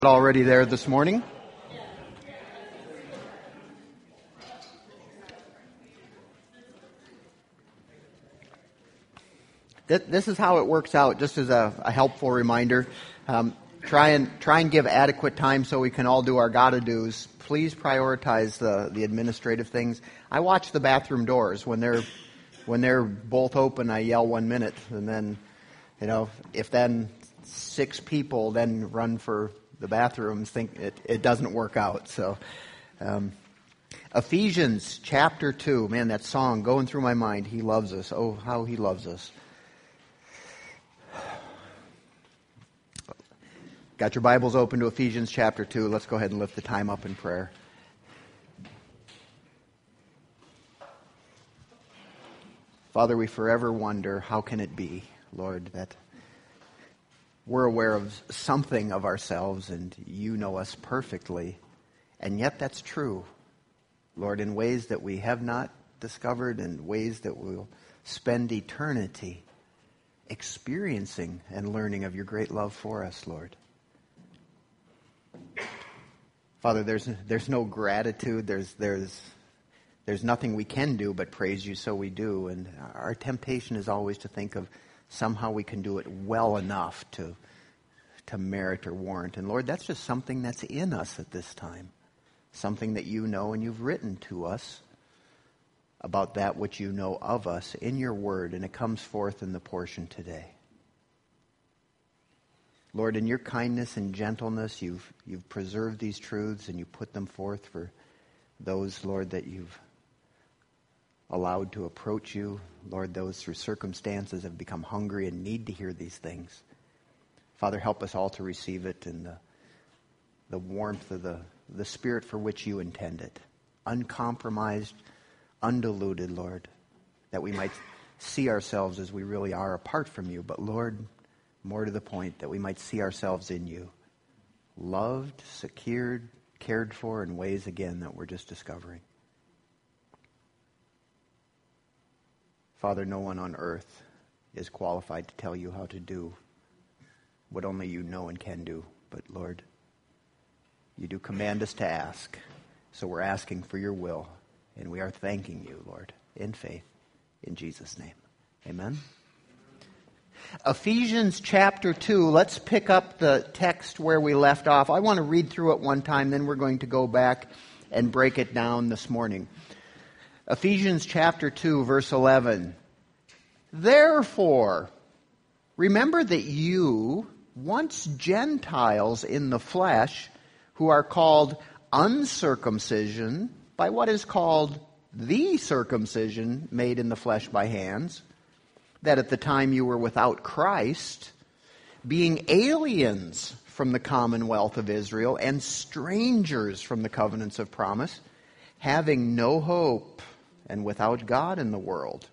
Already there this morning. This is how it works out, just as a helpful reminder. Try and give adequate time so we can all do our gotta-dos. Please prioritize the administrative things. I watch the bathroom doors. When they're both open, I yell 1 minute. And then, if then 6 people then run for the bathrooms, think it doesn't work out. So, Ephesians chapter 2, man, that song going through my mind. He loves us. Oh, how he loves us. Got your Bibles open to Ephesians chapter 2. Let's go ahead and lift the time up in prayer. Father, we forever wonder, how can it be, Lord, that we're aware of something of ourselves and you know us perfectly. And yet that's true, Lord, in ways that we have not discovered, in ways that we'll spend eternity experiencing and learning of your great love for us, Lord. Father, there's no gratitude, there's nothing we can do but praise you, so we do. And our temptation is always to think of somehow we can do it well enough to merit or warrant. And Lord, that's just something that's in us at this time. Something that you know and you've written to us about that which you know of us in your word, and it comes forth in the portion today. Lord, in your kindness and gentleness, you've preserved these truths and you put them forth for those, Lord, that you've allowed to approach you. Lord, those through circumstances have become hungry and need to hear these things. Father, help us all to receive it in the warmth of the Spirit for which you intend it. Uncompromised, undiluted, Lord, that we might see ourselves as we really are apart from you. But Lord, more to the point, that we might see ourselves in you. Loved, secured, cared for in ways, again, that we're just discovering. Father, no one on earth is qualified to tell you how to do what only you know and can do. But Lord, you do command us to ask. So we're asking for your will. And we are thanking you, Lord, in faith, in Jesus' name. Amen. Ephesians chapter 2, let's pick up the text where we left off. I want to read through it one time, then we're going to go back and break it down this morning. Ephesians chapter 2, verse 11. Therefore, remember that you, once Gentiles in the flesh, who are called uncircumcision by what is called the circumcision made in the flesh by hands, that at the time you were without Christ, being aliens from the commonwealth of Israel and strangers from the covenants of promise, having no hope and without God in the world.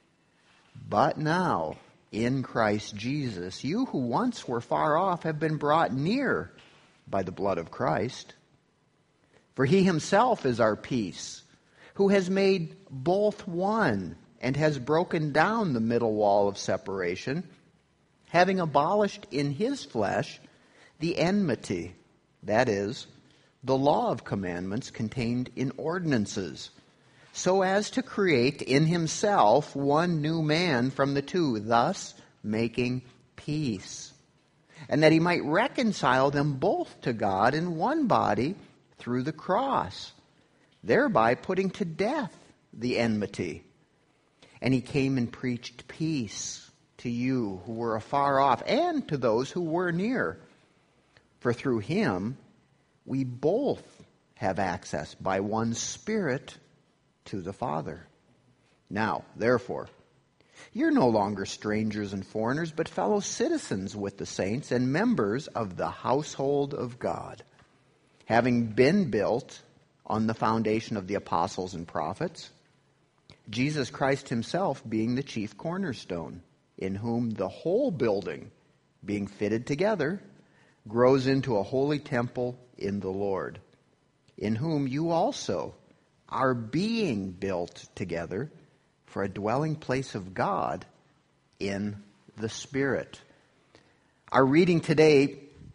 But now, in Christ Jesus, you who once were far off have been brought near by the blood of Christ. For he himself is our peace, who has made both one and has broken down the middle wall of separation, having abolished in his flesh the enmity, that is, the law of commandments contained in ordinances, so as to create in himself one new man from the two, thus making peace, and that he might reconcile them both to God in one body through the cross, thereby putting to death the enmity. And he came and preached peace to you who were afar off and to those who were near. For through him we both have access by one Spirit to the Father. Now, therefore, you're no longer strangers and foreigners, but fellow citizens with the saints and members of the household of God, having been built on the foundation of the apostles and prophets, Jesus Christ himself being the chief cornerstone, in whom the whole building, being fitted together, grows into a holy temple in the Lord, in whom you also are being built together for a dwelling place of God in the Spirit. Our reading today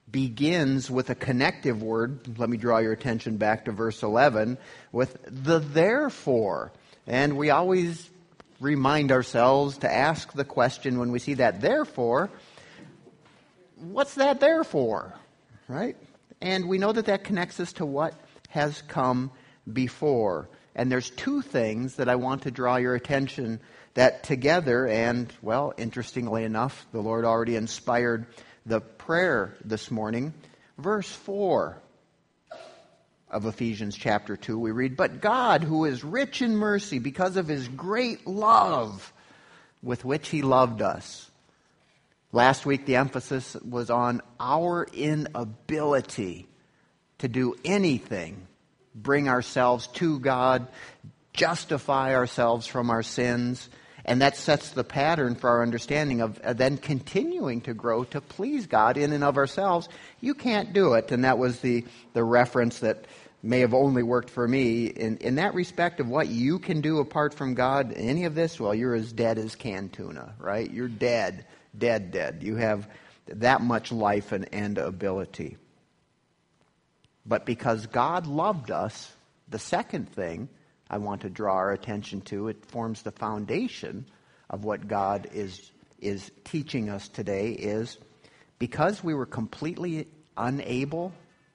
begins with a connective word. Let me draw your attention back to verse 11 with the therefore. And we always remind ourselves to ask the question when we see that therefore, what's that there for? Right? And we know that that connects us to what has come before. And there's two things that I want to draw your attention that together, and, well, interestingly enough, the Lord already inspired the prayer this morning. Verse 4 of Ephesians chapter 2, we read, "But God, who is rich in mercy because of His great love with which He loved us." Last week, the emphasis was on our inability to do anything, bring ourselves to God, justify ourselves from our sins. And that sets the pattern for our understanding of then continuing to grow to please God in and of ourselves. You can't do it. And that was the reference that may have only worked for me. In that respect of what you can do apart from God, any of this, well, you're as dead as canned tuna, right? You're dead. You have that much life and ability. But because God loved us, the second thing I want to draw our attention to, it forms the foundation of what God is teaching us today, is because we were completely unable,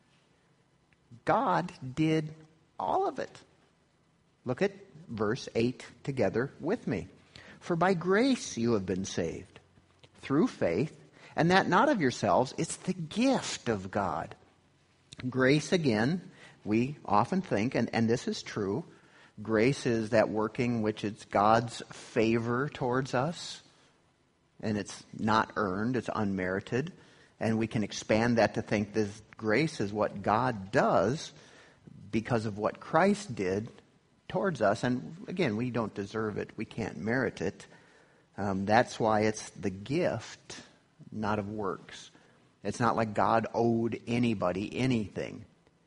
God did all of it. Look at verse 8 together with me. "For by grace you have been saved, through faith, and that not of yourselves, it's the gift of God." Grace, again, we often think, and this is true, grace is that working which is God's favor towards us, and it's not earned, it's unmerited. And we can expand that to think this grace is what God does because of what Christ did towards us. And again, we don't deserve it, we can't merit it. That's why it's the gift, not of works. It's not like God owed anybody anything.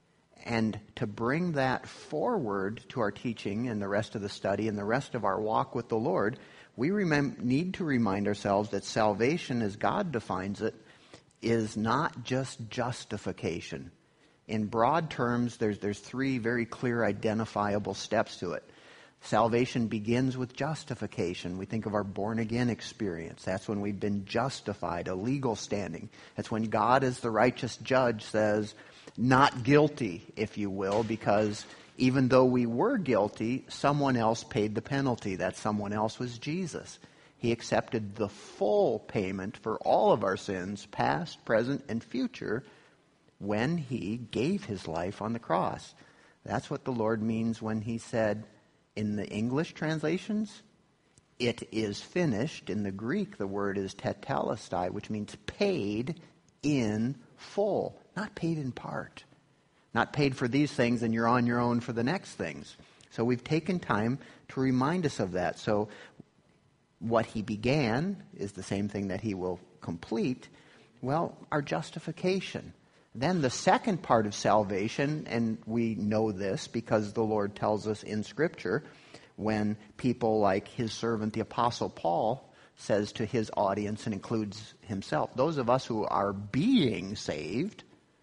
And to bring that forward to our teaching and the rest of the study and the rest of our walk with the Lord, we need to remind ourselves that salvation, as God defines it, is not just justification. In broad terms, there's three very clear identifiable steps to it. Salvation begins with justification. We think of our born-again experience. That's when we've been justified, a legal standing. That's when God, as the righteous judge, says, not guilty, if you will, because even though we were guilty, someone else paid the penalty. That someone else was Jesus. He accepted the full payment for all of our sins, past, present, and future, when He gave His life on the cross. That's what the Lord means when He said, in the English translations, "It is finished." In the Greek, the word is tetelestai, which means paid in full, not paid in part. Not paid for these things and you're on your own for the next things. So we've taken time to remind us of that. So what He began is the same thing that He will complete. Well, our justification. Then the second part of salvation, and we know this because the Lord tells us in Scripture, when people like His servant, the Apostle Paul, says to his audience and includes himself, those of us who are being saved,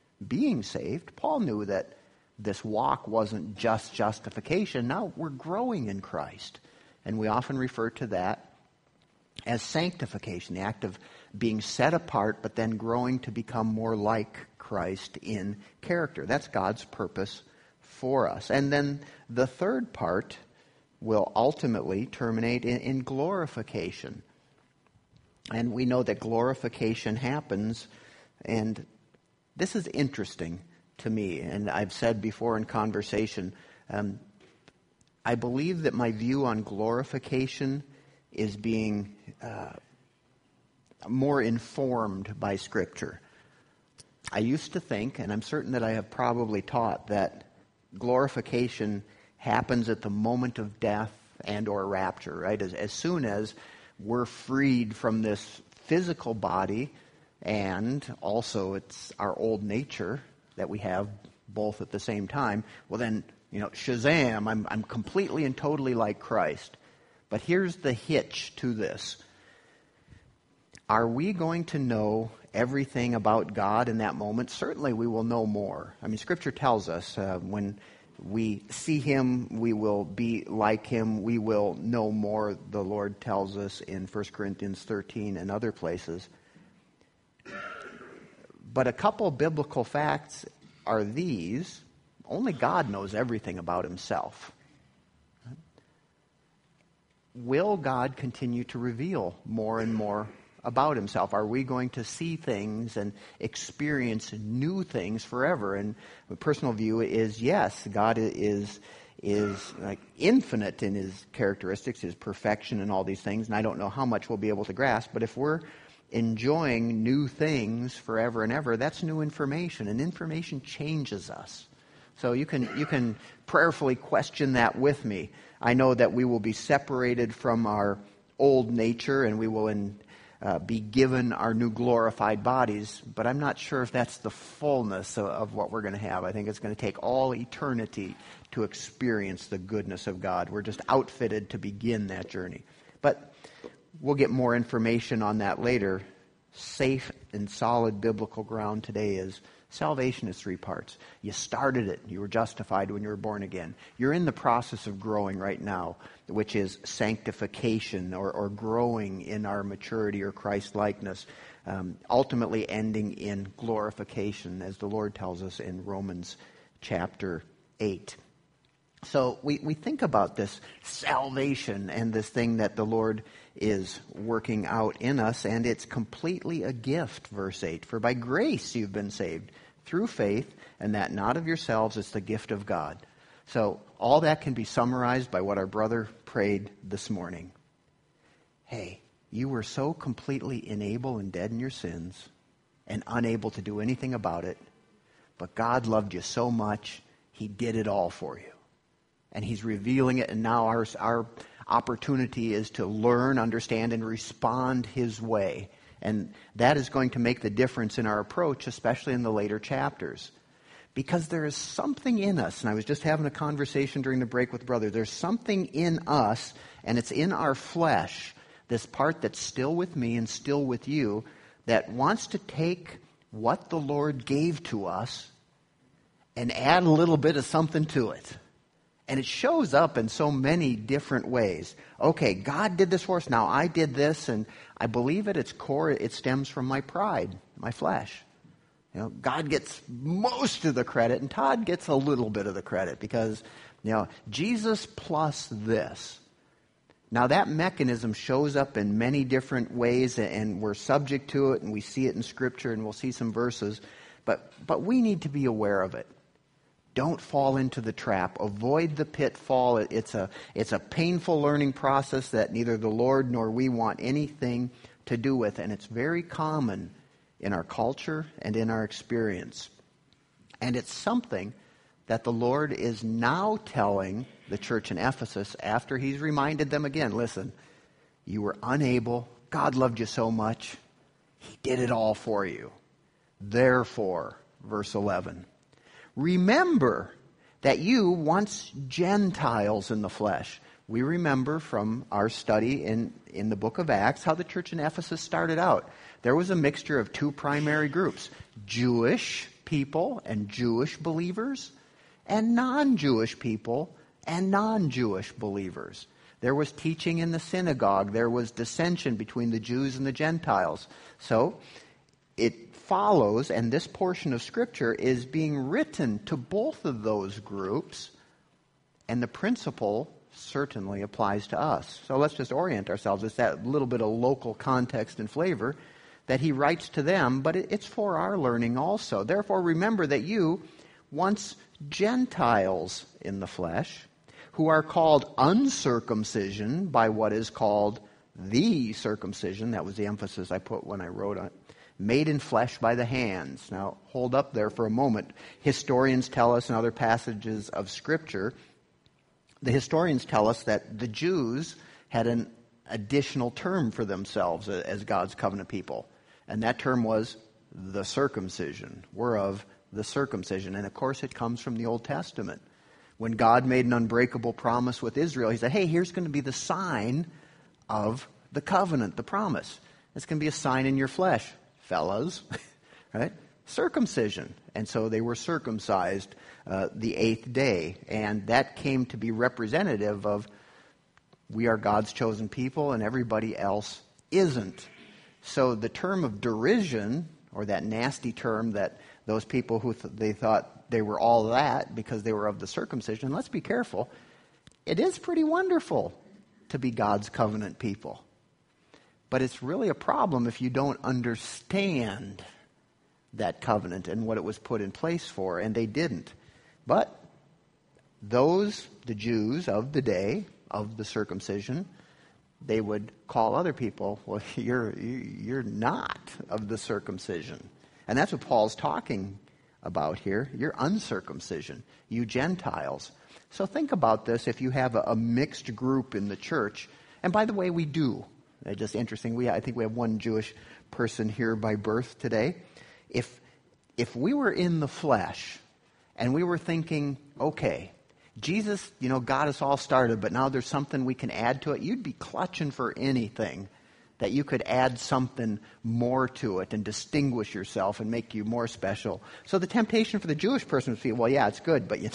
Paul knew that this walk wasn't just justification. Now we're growing in Christ. And we often refer to that as sanctification, the act of being set apart, but then growing to become more like Christ in character. That's God's purpose for us. And then the third part will ultimately terminate in glorification. And we know that glorification happens, and this is interesting to me, and I've said before in conversation, I believe that my view on glorification is being more informed by Scripture. I used to think, and I'm certain that I have probably taught, that glorification happens at the moment of death and or rapture, right? As soon as we're freed from this physical body, and also it's our old nature that we have both at the same time, well then, Shazam, I'm completely and totally like Christ. But here's the hitch to this. Are we going to know everything about God in that moment? Certainly we will know more. I mean, Scripture tells us when we see Him, we will be like Him, we will know more, the Lord tells us in 1 Corinthians 13 and other places. But a couple of biblical facts are these. Only God knows everything about Himself. Will God continue to reveal more and more about Himself? Are we going to see things and experience new things forever? And my personal view is yes, God is like infinite in His characteristics, His perfection and all these things, and I don't know how much we'll be able to grasp, but if we're enjoying new things forever and ever, that's new information, and information changes us. So you can prayerfully question that with me. I know that we will be separated from our old nature and we will be given our new glorified bodies, but I'm not sure if that's the fullness of what we're going to have. I think it's going to take all eternity to experience the goodness of God. We're just outfitted to begin that journey. But we'll get more information on that later. Safe and solid biblical ground today is salvation is 3 parts. You started it. You were justified when you were born again. You're in the process of growing right now, which is sanctification or growing in our maturity or Christ-likeness, ultimately ending in glorification, as the Lord tells us in Romans chapter 8. So we think about this salvation and this thing that the Lord is working out in us, and it's completely a gift, verse 8. For by grace you've been saved through faith, and that not of yourselves, it's the gift of God. So all that can be summarized by what our brother prayed this morning. Hey, you were so completely unable and dead in your sins and unable to do anything about it, but God loved you so much, He did it all for you. And He's revealing it, and now our opportunity is to learn, understand, and respond His way. And that is going to make the difference in our approach, especially in the later chapters. Because there is something in us, and I was just having a conversation during the break with brother, there's something in us, and it's in our flesh, this part that's still with me and still with you, that wants to take what the Lord gave to us and add a little bit of something to it. And it shows up in so many different ways. Okay, God did this for us. Now I did this, and I believe at its core it stems from my pride, my flesh. You know, God gets most of the credit, and Todd gets a little bit of the credit because, Jesus plus this. Now that mechanism shows up in many different ways, and we're subject to it, and we see it in Scripture, and we'll see some verses. But we need to be aware of it. Don't fall into the trap. Avoid the pitfall. It's a painful learning process that neither the Lord nor we want anything to do with. And it's very common in our culture and in our experience. And it's something that the Lord is now telling the church in Ephesus after He's reminded them again. Listen, you were unable. God loved you so much. He did it all for you. Therefore, verse 11. Remember that you once Gentiles in the flesh. We remember from our study in the book of Acts how the church in Ephesus started out. There was a mixture of 2 primary groups, Jewish people and Jewish believers, and non-Jewish people and non-Jewish believers. There was teaching in the synagogue. There was dissension between the Jews and the Gentiles. So it follows, and this portion of Scripture is being written to both of those groups, and the principle certainly applies to us. So let's just orient ourselves. It's that little bit of local context and flavor that he writes to them, but it's for our learning also. Therefore, remember that you, once Gentiles in the flesh, who are called uncircumcision by what is called the circumcision, that was the emphasis I put when I wrote on it, made in flesh by the hands. Now, hold up there for a moment. Historians tell us in other passages of Scripture, the historians tell us that the Jews had an additional term for themselves as God's covenant people. And that term was the circumcision. We're of the circumcision. And of course it comes from the Old Testament. When God made an unbreakable promise with Israel, He said, hey, here's going to be the sign of the covenant, the promise. It's going to be a sign in your flesh, fellas, right? Circumcision. And so they were circumcised the 8th day. And that came to be representative of we are God's chosen people and everybody else isn't. So the term of derision, or that nasty term that those people who they thought they were all that because they were of the circumcision, let's be careful. It is pretty wonderful to be God's covenant people. But it's really a problem if you don't understand that covenant and what it was put in place for, and they didn't. But those, the Jews of the day, of the circumcision, they would call other people, well, you're not of the circumcision. And that's what Paul's talking about here. You're uncircumcision, you Gentiles. So think about this if you have a mixed group in the church. And by the way, we do. It's just interesting. I think we have one Jewish person here by birth today. If we were in the flesh and we were thinking, okay, Jesus, got us all started, but now there's something we can add to it, you'd be clutching for anything that you could add something more to it and distinguish yourself and make you more special. So the temptation for the Jewish person would be, well, yeah, it's good, but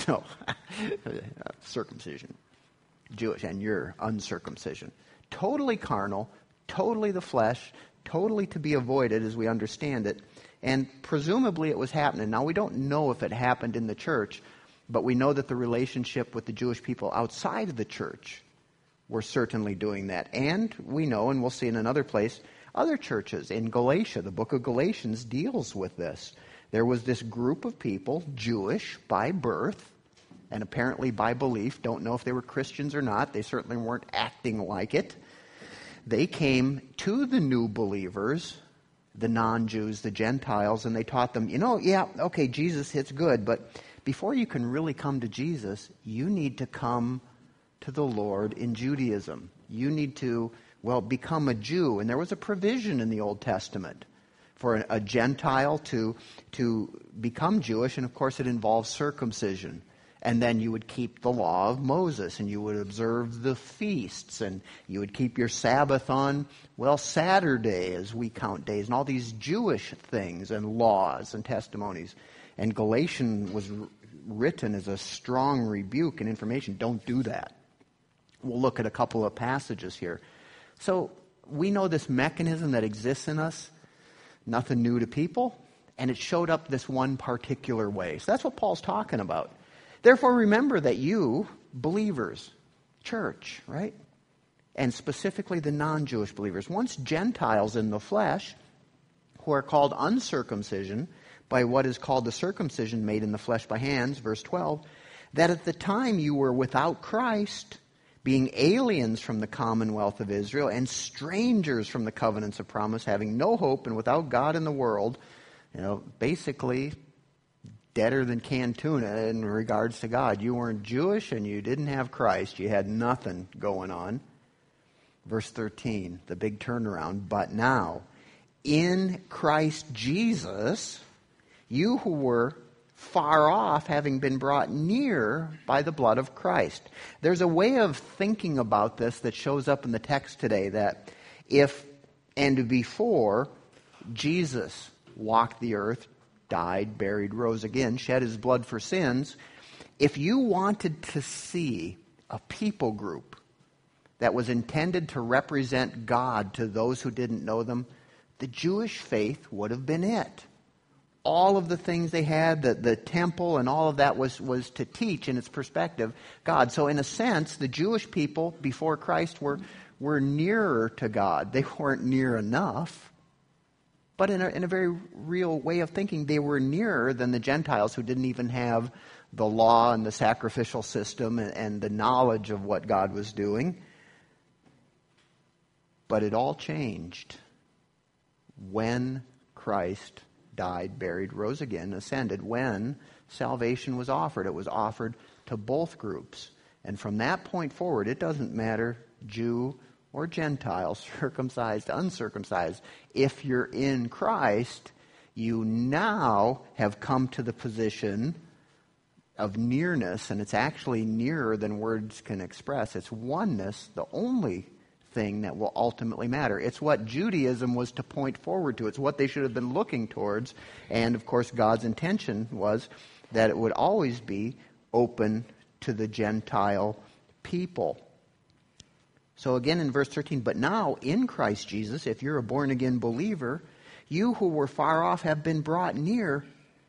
circumcision, Jewish, and you're uncircumcision. Totally carnal, totally the flesh, totally to be avoided as we understand it. And presumably it was happening. Now, we don't know if it happened in the church, but we know that the relationship with the Jewish people outside of the church were certainly doing that. And we know, and we'll see in another place, other churches. In Galatia, the book of Galatians deals with this. There was this group of people, Jewish by birth, and apparently by belief. Don't know if they were Christians or not. They certainly weren't acting like it. They came to the new believers, the non-Jews, the Gentiles, and they taught them, Jesus, it's good, but before you can really come to Jesus, you need to come to the Lord in Judaism. You need to, become a Jew. And there was a provision in the Old Testament for a Gentile to become Jewish, and of course it involves circumcision. And then you would keep the law of Moses, and you would observe the feasts, and you would keep your Sabbath on, Saturday as we count days, and all these Jewish things and laws and testimonies. And Galatians was written as a strong rebuke and information. Don't do that. We'll look at a couple of passages here. So we know this mechanism that exists in us, nothing new to people, and it showed up this one particular way. So that's what Paul's talking about. Therefore, remember that you, believers, church, right? And specifically the non-Jewish believers, once Gentiles in the flesh, who are called uncircumcision by what is called the circumcision made in the flesh by hands, verse 12, that at the time you were without Christ, being aliens from the commonwealth of Israel and strangers from the covenants of promise, having no hope and without God in the world, basically deader than canned tuna in regards to God. You weren't Jewish and you didn't have Christ. You had nothing going on. Verse 13, the big turnaround. But now, in Christ Jesus, you who were far off, having been brought near by the blood of Christ. There's a way of thinking about this that shows up in the text today, that if and before Jesus walked the earth, died, buried, rose again, shed his blood for sins, if you wanted to see a people group that was intended to represent God to those who didn't know them, the Jewish faith would have been it. All of the things they had, the temple and all of that was to teach in its perspective God. So in a sense, the Jewish people before Christ were nearer to God. They weren't near enough. But in a very real way of thinking, they were nearer than the Gentiles who didn't even have the law and the sacrificial system and the knowledge of what God was doing. But it all changed when Christ died, buried, rose again, ascended, when salvation was offered. It was offered to both groups. And from that point forward, it doesn't matter, Jew or Gentile, circumcised, uncircumcised. If you're in Christ, you now have come to the position of nearness, and it's actually nearer than words can express. It's oneness. The only thing that will ultimately matter. It's what Judaism was to point forward to. It's what they should have been looking towards. And, of course, God's intention was that it would always be open to the Gentile people. So again in verse 13, but now in Christ Jesus, if you're a born-again believer, you who were far off have been brought near,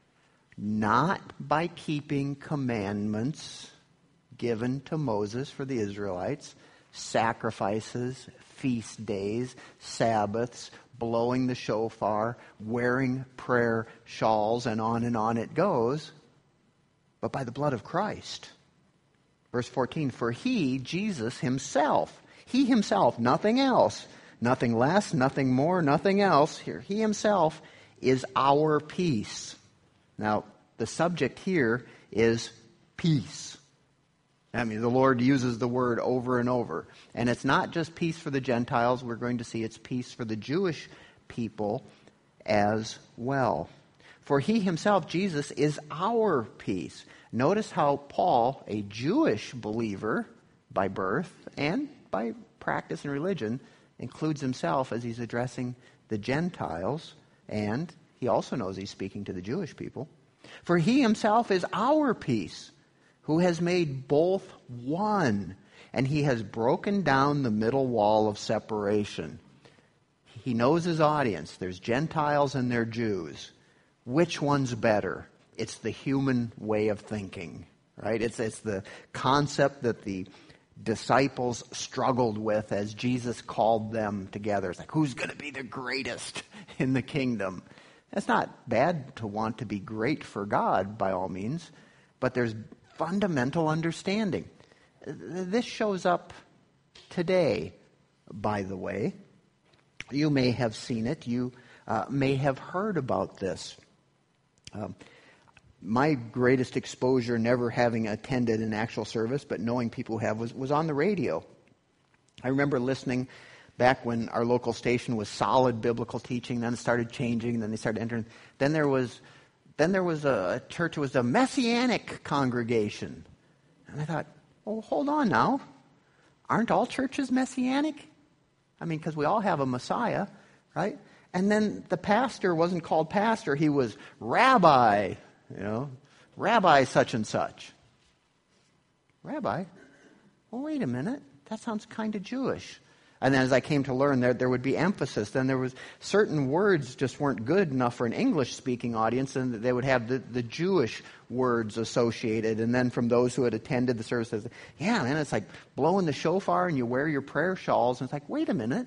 not by keeping commandments given to Moses for the Israelites, sacrifices, feast days, Sabbaths, blowing the shofar, wearing prayer shawls, and on it goes, but by the blood of Christ. Verse 14, for he, Jesus himself, he himself, nothing else, nothing less, nothing more, nothing else, here, he himself is our peace. Now, the subject here is peace. I mean, the Lord uses the word over and over. And it's not just peace for the Gentiles. We're going to see it's peace for the Jewish people as well. For he himself, Jesus, is our peace. Notice how Paul, a Jewish believer by birth and by practice and religion, includes himself as he's addressing the Gentiles. And he also knows he's speaking to the Jewish people. For he himself is our peace, who has made both one, and he has broken down the middle wall of separation. He knows his audience. There's Gentiles and there are Jews. Which one's better? It's the human way of thinking, right? It's the concept that the disciples struggled with as Jesus called them together. It's like, who's going to be the greatest in the kingdom? It's not bad to want to be great for God, by all means, but there's fundamental understanding. This shows up today, by the way. You may have seen it. You may have heard about this. My greatest exposure, never having attended an actual service, but knowing people who have, was on the radio. I remember listening back when our local station was solid biblical teaching, then it started changing, then they started entering. Then there was a church, it was a Messianic congregation. And I thought, oh, hold on now. Aren't all churches Messianic? I mean, because we all have a Messiah, right? And then the pastor wasn't called pastor, he was rabbi, rabbi such and such. Rabbi? Well, wait a minute. That sounds kind of Jewish. And then as I came to learn, there would be emphasis. Then there was certain words just weren't good enough for an English-speaking audience, and they would have the Jewish words associated. And then from those who had attended the services, yeah, man, it's like blowing the shofar and you wear your prayer shawls. And it's like, wait a minute.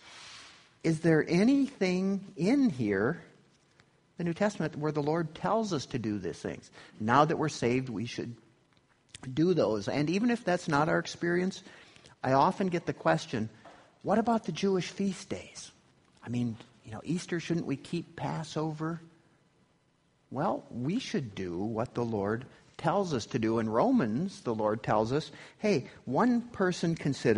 Is there anything in here, the New Testament, where the Lord tells us to do these things? Now that we're saved, we should do those. And even if that's not our experience, I often get the question, what about the Jewish feast days? I mean, Easter, shouldn't we keep Passover? Well, we should do what the Lord tells us to do. In Romans, the Lord tells us, hey, one person,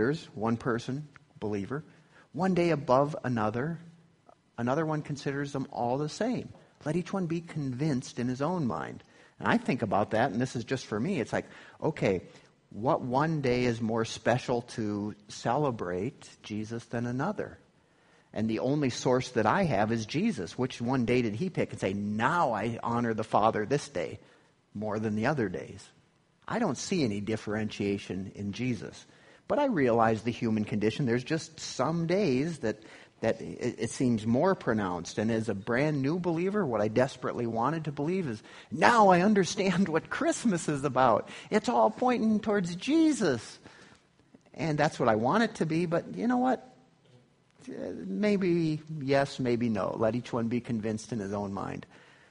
believer, one day above another one considers them all the same. Let each one be convinced in his own mind. And I think about that, and this is just for me. It's like, okay, what one day is more special to celebrate Jesus than another? And the only source that I have is Jesus. Which one day did he pick and say, now I honor the Father this day more than the other days? I don't see any differentiation in Jesus. But I realize the human condition. There's just some days that it seems more pronounced. And as a brand new believer, what I desperately wanted to believe is, now I understand what Christmas is about. It's all pointing towards Jesus. And that's what I want it to be. But you know what? Maybe yes, maybe no. Let each one be convinced in his own mind.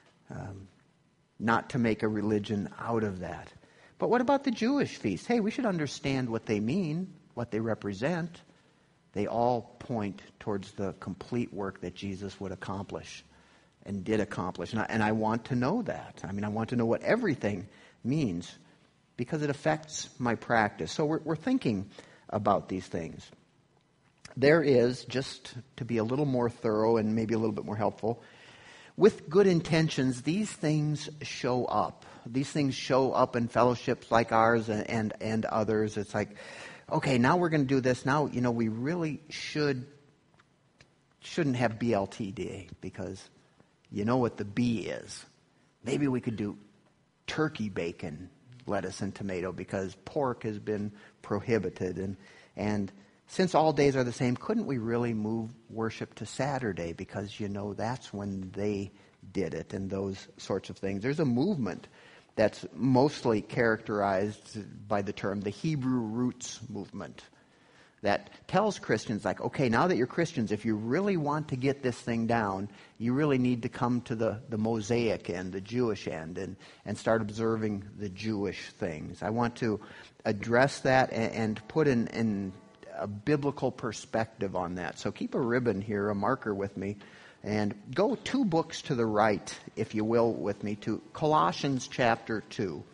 Not to make a religion out of that. But what about the Jewish feasts? Hey, we should understand what they mean, what they represent. They all point towards the complete work that Jesus would accomplish and did accomplish. And I want to know that. I mean, I want to know what everything means because it affects my practice. So we're thinking about these things. There is, just to be a little more thorough and maybe a little bit more helpful, with good intentions, these things show up. These things show up in fellowships like ours and others. It's like okay, now we're going to do this. Now, we really shouldn't have BLTD because you know what the B is. Maybe we could do turkey bacon, lettuce, and tomato because pork has been prohibited. And since all days are the same, couldn't we really move worship to Saturday because that's when they did it and those sorts of things. There's a movement that's mostly characterized by the term the Hebrew roots movement that tells Christians, like, okay, now that you're Christians, if you really want to get this thing down, you really need to come to the Mosaic end, the Jewish end, and start observing the Jewish things. I want to address that and put in a biblical perspective on that. So keep a ribbon here, a marker with me, and go 2 books to the right, if you will, with me, to Colossians chapter 2.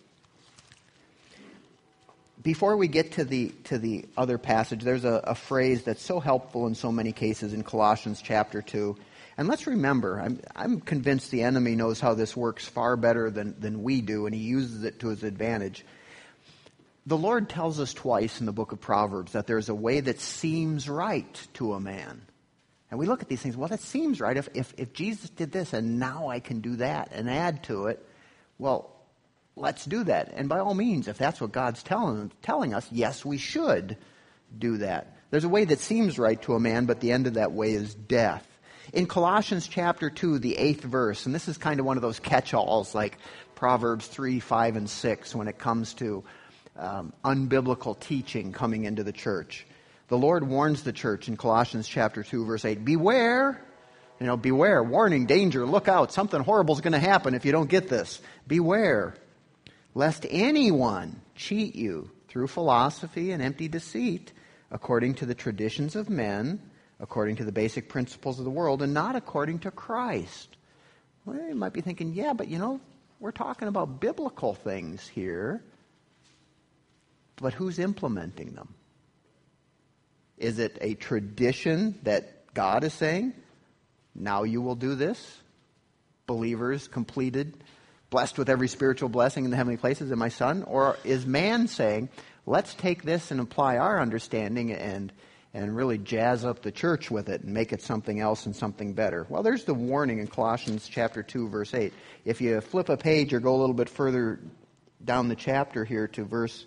Before we get to the other passage, there's a phrase that's so helpful in so many cases in Colossians chapter 2. And let's remember, I'm convinced the enemy knows how this works far better than we do, and he uses it to his advantage. The Lord tells us twice in the book of Proverbs that there's a way that seems right to a man. And we look at these things, well, that seems right. If Jesus did this and now I can do that and add to it, well, let's do that. And by all means, if that's what God's telling us, yes, we should do that. There's a way that seems right to a man, but the end of that way is death. In Colossians chapter 2, the 8th verse, and this is kind of one of those catch-alls like Proverbs 3, 5, and 6 when it comes to unbiblical teaching coming into the church. The Lord warns the church in Colossians chapter 2, verse 8, beware, beware, warning, danger, look out, something horrible is going to happen if you don't get this. Beware, lest anyone cheat you through philosophy and empty deceit, according to the traditions of men, according to the basic principles of the world, and not according to Christ. Well, you might be thinking, yeah, but we're talking about biblical things here. But who's implementing them? Is it a tradition that God is saying, now you will do this? Believers completed, blessed with every spiritual blessing in the heavenly places in my Son? Or is man saying, let's take this and apply our understanding and really jazz up the church with it and make it something else and something better? Well, there's the warning in Colossians chapter 2, verse 8. If you flip a page or go a little bit further down the chapter here to verse...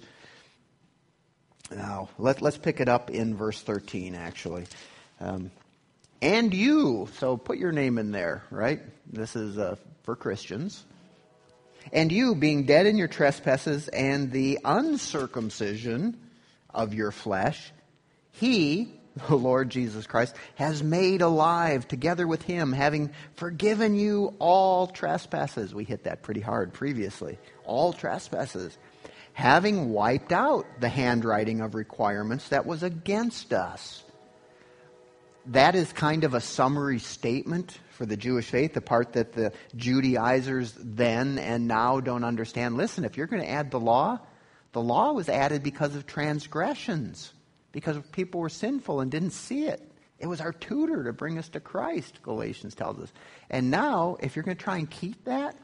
Now, let's pick it up in verse 13, actually. And you, so put your name in there, right? This is for Christians. And you, being dead in your trespasses and the uncircumcision of your flesh, He, the Lord Jesus Christ, has made alive together with Him, having forgiven you all trespasses. We hit that pretty hard previously. All trespasses. Having wiped out the handwriting of requirements that was against us. That is kind of a summary statement for the Jewish faith, the part that the Judaizers then and now don't understand. Listen, if you're going to add the law was added because of transgressions, because people were sinful and didn't see it. It was our tutor to bring us to Christ, Galatians tells us. And now, if you're going to try and keep that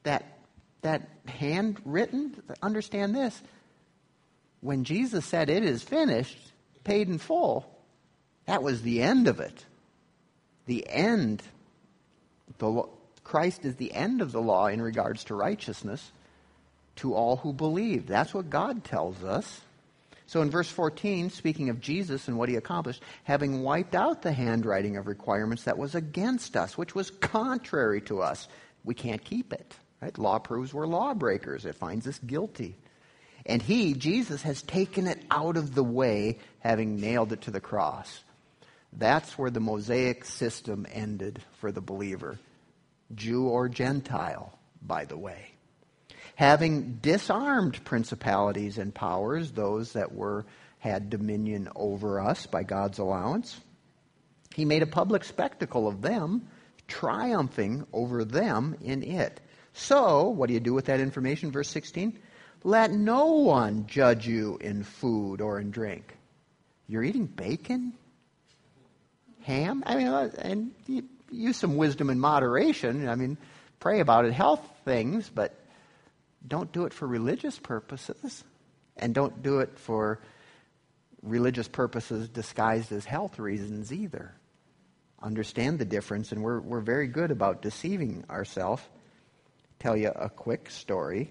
handwritten, understand this. When Jesus said it is finished, paid in full, that was the end of it. The end. Christ is the end of the law in regards to righteousness to all who believe. That's what God tells us. So in verse 14, speaking of Jesus and what He accomplished, having wiped out the handwriting of requirements that was against us, which was contrary to us, we can't keep it. Right? Law proves we're lawbreakers. It finds us guilty. And He, Jesus, has taken it out of the way, having nailed it to the cross. That's where the Mosaic system ended for the believer. Jew or Gentile, by the way. Having disarmed principalities and powers, those that had dominion over us by God's allowance, He made a public spectacle of them, triumphing over them in it. So, what do you do with that information? Verse 16, let no one judge you in food or in drink. You're eating bacon? Ham? And use some wisdom and moderation. Pray about it, health things, but don't do it for religious purposes. And don't do it for religious purposes disguised as health reasons either. Understand the difference, and we're very good about deceiving ourselves. Tell you a quick story.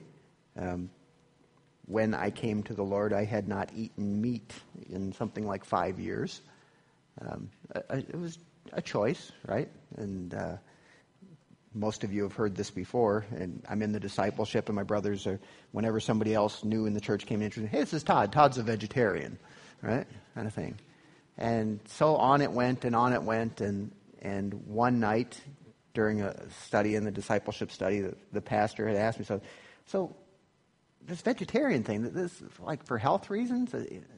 When I came to the Lord, I had not eaten meat in something like 5 years. It was a choice, right? And most of you have heard this before, and I'm in the discipleship, and my brothers are, whenever somebody else new in the church came in, hey, this is Todd. Todd's a vegetarian, right? Kind of thing. And so on it went, and one night during a study in the discipleship study, the pastor had asked me, so this vegetarian thing, this is like for health reasons?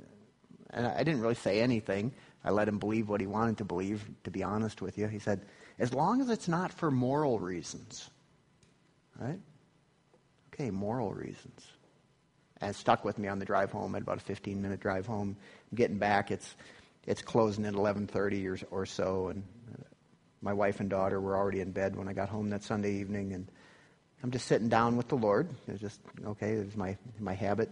And I didn't really say anything. I let him believe what he wanted to believe, to be honest with you. He said, as long as it's not for moral reasons, right? Okay, moral reasons. And it stuck with me on the drive home. I had about a 15-minute drive home. I'm getting back, it's closing at 11:30 or so, and my wife and daughter were already in bed when I got home that Sunday evening, and I'm just sitting down with the Lord. It was just, okay, it was my habit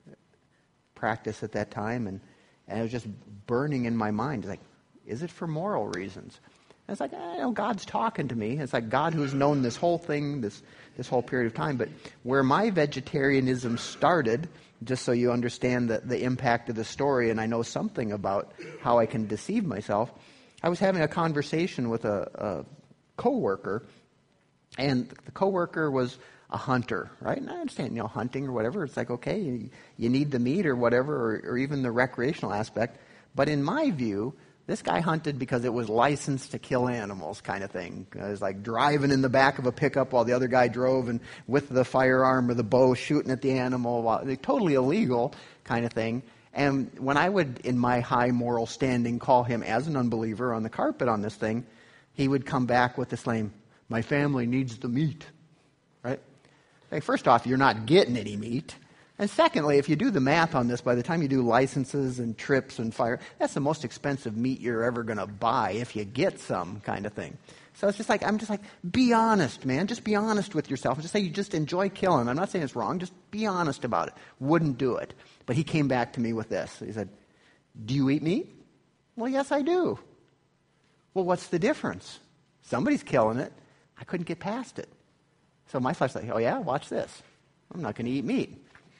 practice at that time, and it was just burning in my mind. It's like, is it for moral reasons? And it's like, God's talking to me. It's like God who's known this whole thing, this whole period of time. But where my vegetarianism started, just so you understand the impact of the story, and I know something about how I can deceive myself, I was having a conversation with a coworker, and the coworker was a hunter, right? And I understand, hunting or whatever. It's like, okay, you need the meat or whatever, or even the recreational aspect. But in my view, this guy hunted because it was licensed to kill animals kind of thing. It was like driving in the back of a pickup while the other guy drove and with the firearm or the bow shooting at the animal. Totally illegal kind of thing. And when I would, in my high moral standing, call him as an unbeliever on the carpet on this thing, he would come back with this lame, my family needs the meat, right? Like, first off, you're not getting any meat. And secondly, if you do the math on this, by the time you do licenses and trips and fire, that's the most expensive meat you're ever going to buy if you get some kind of thing. So it's just like, I'm just like, be honest, man. Just be honest with yourself. Just say you just enjoy killing. I'm not saying it's wrong. Just be honest about it. Wouldn't do it. But he came back to me with this. He said, do you eat meat? Well, yes, I do. Well, what's the difference? Somebody's killing it. I couldn't get past it. So my flesh was like, oh yeah, watch this. I'm not going to eat meat.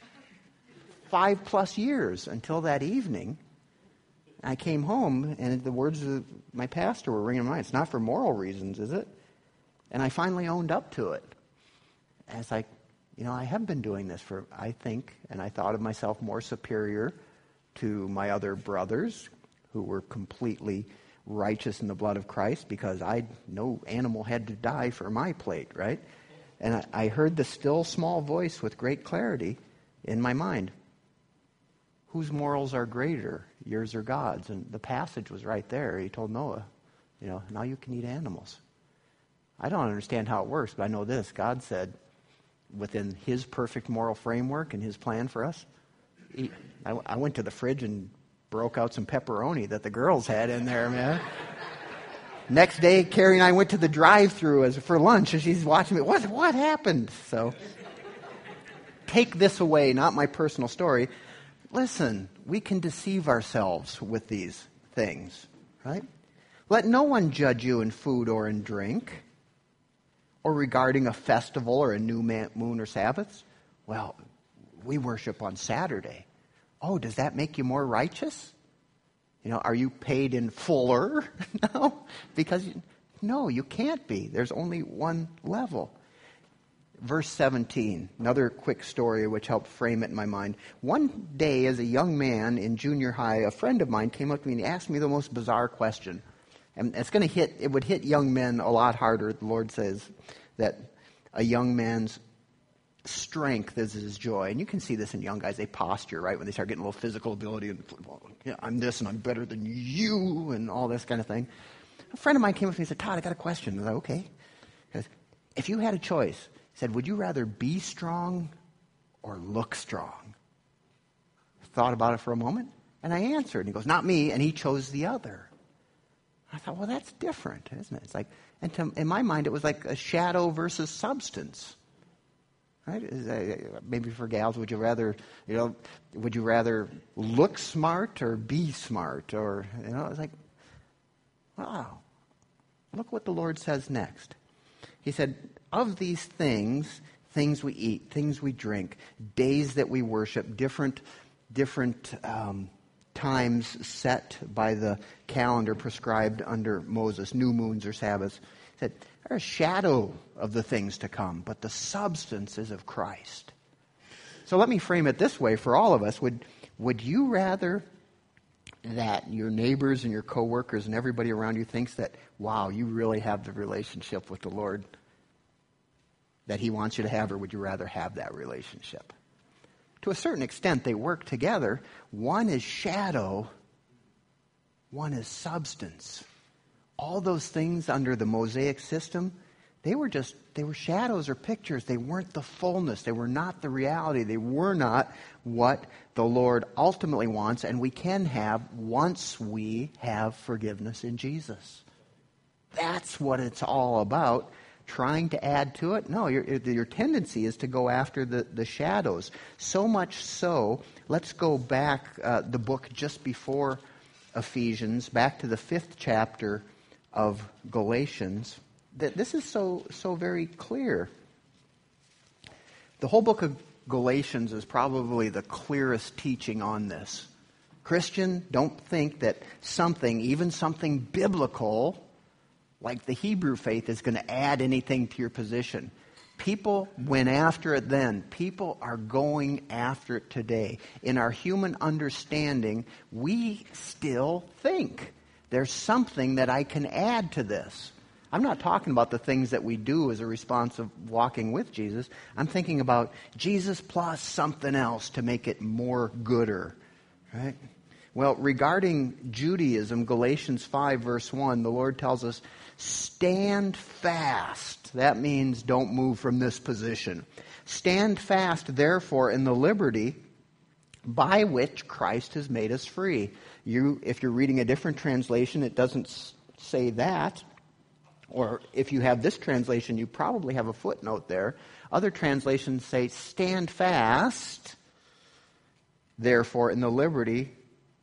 5+ years until that evening, I came home and the words of my pastor were ringing in my mind. It's not for moral reasons, is it? And I finally owned up to it. And it's like, I have been doing this for, I think, and I thought of myself more superior to my other brothers who were completely righteous in the blood of Christ because no animal had to die for my plate, right? And I heard the still small voice with great clarity in my mind. Whose morals are greater, yours or God's? And the passage was right there. He told Noah, now you can eat animals. I don't understand how it works, but I know this. God said, within his perfect moral framework and his plan for us, I went to the fridge and broke out some pepperoni that the girls had in there, man. Next day, Carrie and I went to the drive-thru for lunch, and she's watching me. What happened? So, take this away, not my personal story. Listen, we can deceive ourselves with these things, right? Let no one judge you in food or in drink, or regarding a festival or a new moon or Sabbaths. Well, we worship on Saturday. Oh, does that make you more righteous? Are you paid in fuller? No, because no, you can't be. There's only one level. Verse 17, another quick story which helped frame it in my mind. One day as a young man in junior high, a friend of mine came up to me and asked me the most bizarre question. And it would hit young men a lot harder. The Lord says that a young man's strength is his joy. And you can see this in young guys. They posture, right? When they start getting a little physical ability. And, I'm this and I'm better than you and all this kind of thing. A friend of mine came up to me and said, Todd, I got a question. I was like, okay. Because if you had a choice, he said, would you rather be strong or look strong? Thought about it for a moment, and I answered. And he goes, not me, and he chose the other. I thought, well, that's different, isn't it? It's like, in my mind, it was like a shadow versus substance. Right? Maybe for gals, would you rather look smart or be smart? Or, it's like, wow. Look what the Lord says next. He said, of these things we eat, things we drink, days that we worship, different times set by the calendar prescribed under Moses, new moons or Sabbaths. He said, they're a shadow of the things to come, but the substance is of Christ. So let me frame it this way for all of us. Would you rather that your neighbors and your coworkers and everybody around you thinks that, wow, you really have the relationship with the Lord that He wants you to have, or would you rather have that relationship? To a certain extent, they work together. One is shadow, one is substance. All those things under the Mosaic system, they were shadows or pictures. They weren't the fullness. They were not the reality. They were not what the Lord ultimately wants, and we can have once we have forgiveness in Jesus. That's what it's all about. Trying to add to it? No, your tendency is to go after the shadows. So much so, let's go back the book just before Ephesians, back to the 5th chapter of Galatians. This is so very clear. The whole book of Galatians is probably the clearest teaching on this. Christian, don't think that even something biblical, like the Hebrew faith, is going to add anything to your position. People went after it then. People are going after it today. In our human understanding, we still think there's something that I can add to this. I'm not talking about the things that we do as a response of walking with Jesus. I'm thinking about Jesus plus something else to make it more gooder. Right? Well, regarding Judaism, Galatians 5 verse 1, the Lord tells us, stand fast. That means don't move from this position. Stand fast, therefore, in the liberty by which Christ has made us free. If you're reading a different translation, it doesn't say that. Or if you have this translation, you probably have a footnote there. Other translations say, stand fast, therefore, in the liberty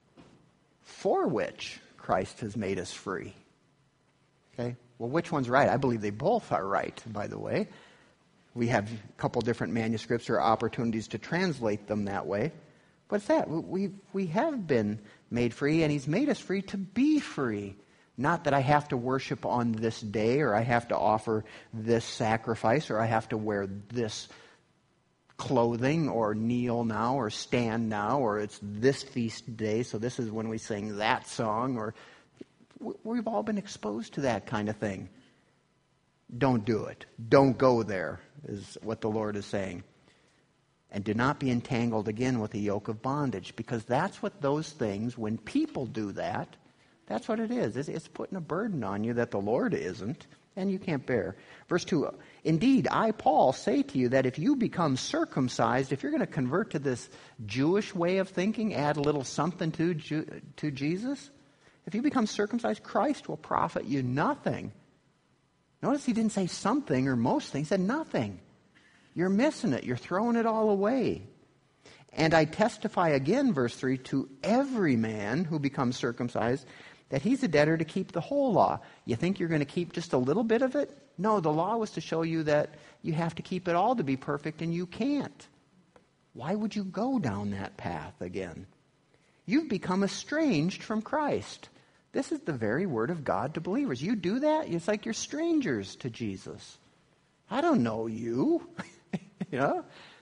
for which Christ has made us free. Okay? Well, which one's right? I believe they both are right, by the way. We have a couple different manuscripts or opportunities to translate them that way. But it's that. We have been made free, and He's made us free to be free. Not that I have to worship on this day, or I have to offer this sacrifice, or I have to wear this clothing, or kneel now, or stand now, or it's this feast day, so this is when we sing that song, or we've all been exposed to that kind of thing. Don't do it. Don't go there, is what the Lord is saying. And do not be entangled again with the yoke of bondage, because that's what those things, when people do that, that's what it is. It's putting a burden on you that the Lord isn't, and you can't bear. Verse 2, indeed, I, Paul, say to you that if you become circumcised, if you're going to convert to this Jewish way of thinking, add a little something to Jesus, if you become circumcised, Christ will profit you nothing. Notice he didn't say something or most things. He said nothing. You're missing it. You're throwing it all away. And I testify again, verse 3, to every man who becomes circumcised that he's a debtor to keep the whole law. You think you're going to keep just a little bit of it? No, the law was to show you that you have to keep it all to be perfect, and you can't. Why would you go down that path again? You've become estranged from Christ. This is the very word of God to believers. You do that, it's like you're strangers to Jesus. I don't know you. You know?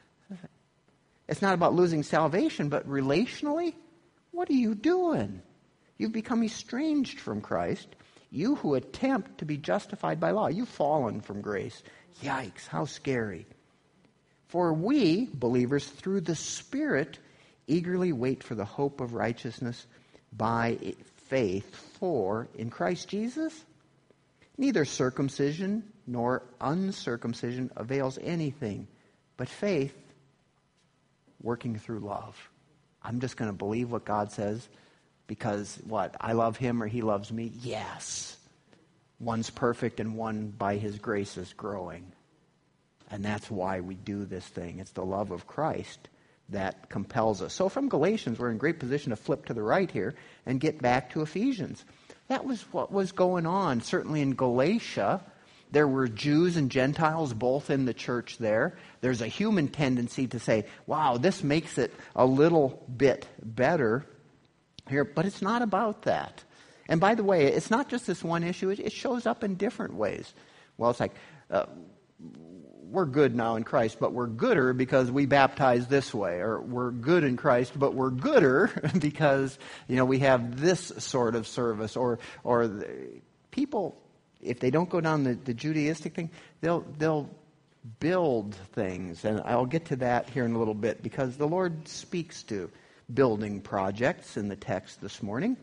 It's not about losing salvation, but relationally, what are you doing? You've become estranged from Christ. You who attempt to be justified by law. You've fallen from grace. Yikes, how scary. For we, believers, through the Spirit, eagerly wait for the hope of righteousness by faith. For in Christ Jesus, neither circumcision nor uncircumcision avails anything, but faith working through love. I'm just going to believe what God says because, what, I love Him or He loves me? Yes. One's perfect and one by His grace is growing. And that's why we do this thing. It's the love of Christ that compels us. So from Galatians, we're in great position to flip to the right here and get back to Ephesians. That was what was going on. Certainly in Galatia, there were Jews and Gentiles both in the church there. There's a human tendency to say, wow, this makes it a little bit better here. But it's not about that. And by the way, it's not just this one issue. It shows up in different ways. Well, it's like, we're good now in Christ, but we're gooder because we baptize this way. Or we're good in Christ, but we're gooder because, we have this sort of service. Or people, if they don't go down the Judaistic thing, they'll build things. And I'll get to that here in a little bit because the Lord speaks to building projects in the text this morning.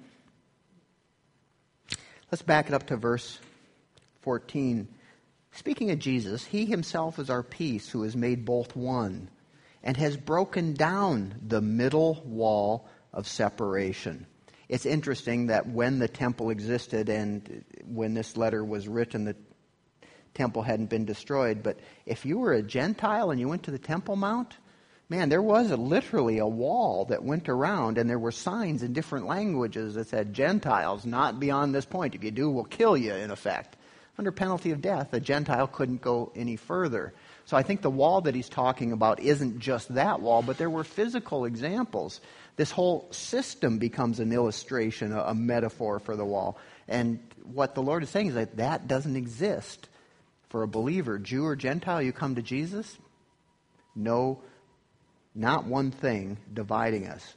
Let's back it up to verse 14. Speaking of Jesus, he himself is our peace, who has made both one, and has broken down the middle wall of separation. It's interesting that when the temple existed and when this letter was written, the temple hadn't been destroyed. But if you were a Gentile and you went to the Temple Mount, man, there was literally a wall that went around, and there were signs in different languages that said, Gentiles, not beyond this point. If you do, we'll kill you, in effect. Under penalty of death, a Gentile couldn't go any further. So I think the wall that he's talking about isn't just that wall, but there were physical examples. This whole system becomes an illustration, a metaphor for the wall. And what the Lord is saying is that doesn't exist for a believer. Jew or Gentile, you come to Jesus, no, not one thing dividing us.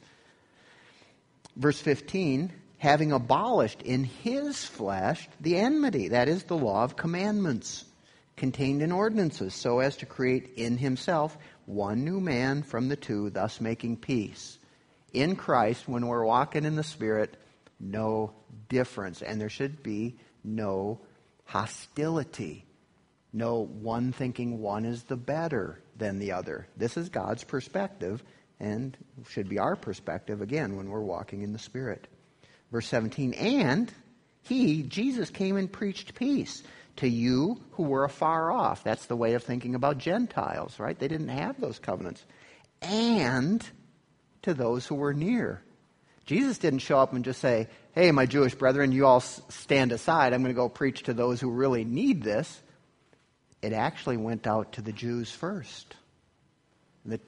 Verse 15, having abolished in his flesh the enmity, that is the law of commandments, contained in ordinances, so as to create in himself one new man from the two, thus making peace. In Christ, when we're walking in the Spirit, no difference. And there should be no hostility. No one thinking one is the better than the other. This is God's perspective, and should be our perspective, again, when we're walking in the Spirit. Verse 17, and he, Jesus, came and preached peace to you who were afar off. That's the way of thinking about Gentiles, right? They didn't have those covenants. And to those who were near. Jesus didn't show up and just say, hey, my Jewish brethren, you all stand aside. I'm going to go preach to those who really need this. It actually went out to the Jews first. The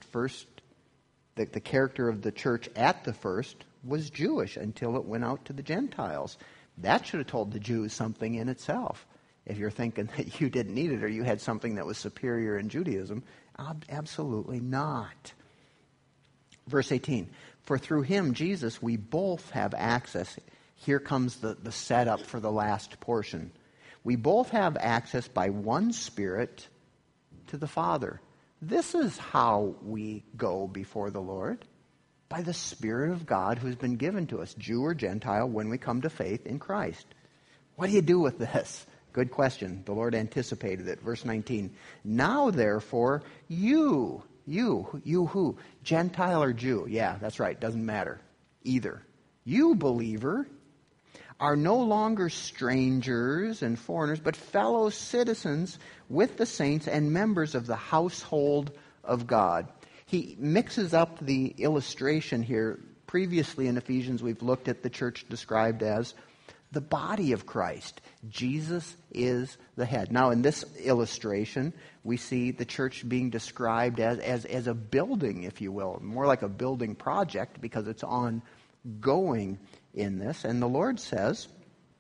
character of the church at the first was Jewish until it went out to the Gentiles. That should have told the Jews something in itself. If you're thinking that you didn't need it or you had something that was superior in Judaism, absolutely not. Verse 18, for through him, Jesus, we both have access. Here comes the setup for the last portion. We both have access by one Spirit to the Father. This is how we go before the Lord. By the Spirit of God who's been given to us, Jew or Gentile, when we come to faith in Christ. What do you do with this? Good question. The Lord anticipated it. Verse 19. Now, therefore, you who? Gentile or Jew? Yeah, that's right. Doesn't matter. Either. You, believer, are no longer strangers and foreigners, but fellow citizens with the saints and members of the household of God. He mixes up the illustration here. Previously in Ephesians, we've looked at the church described as the body of Christ. Jesus is the head. Now, in this illustration, we see the church being described as a building, if you will, more like a building project because it's ongoing in this. And the Lord says,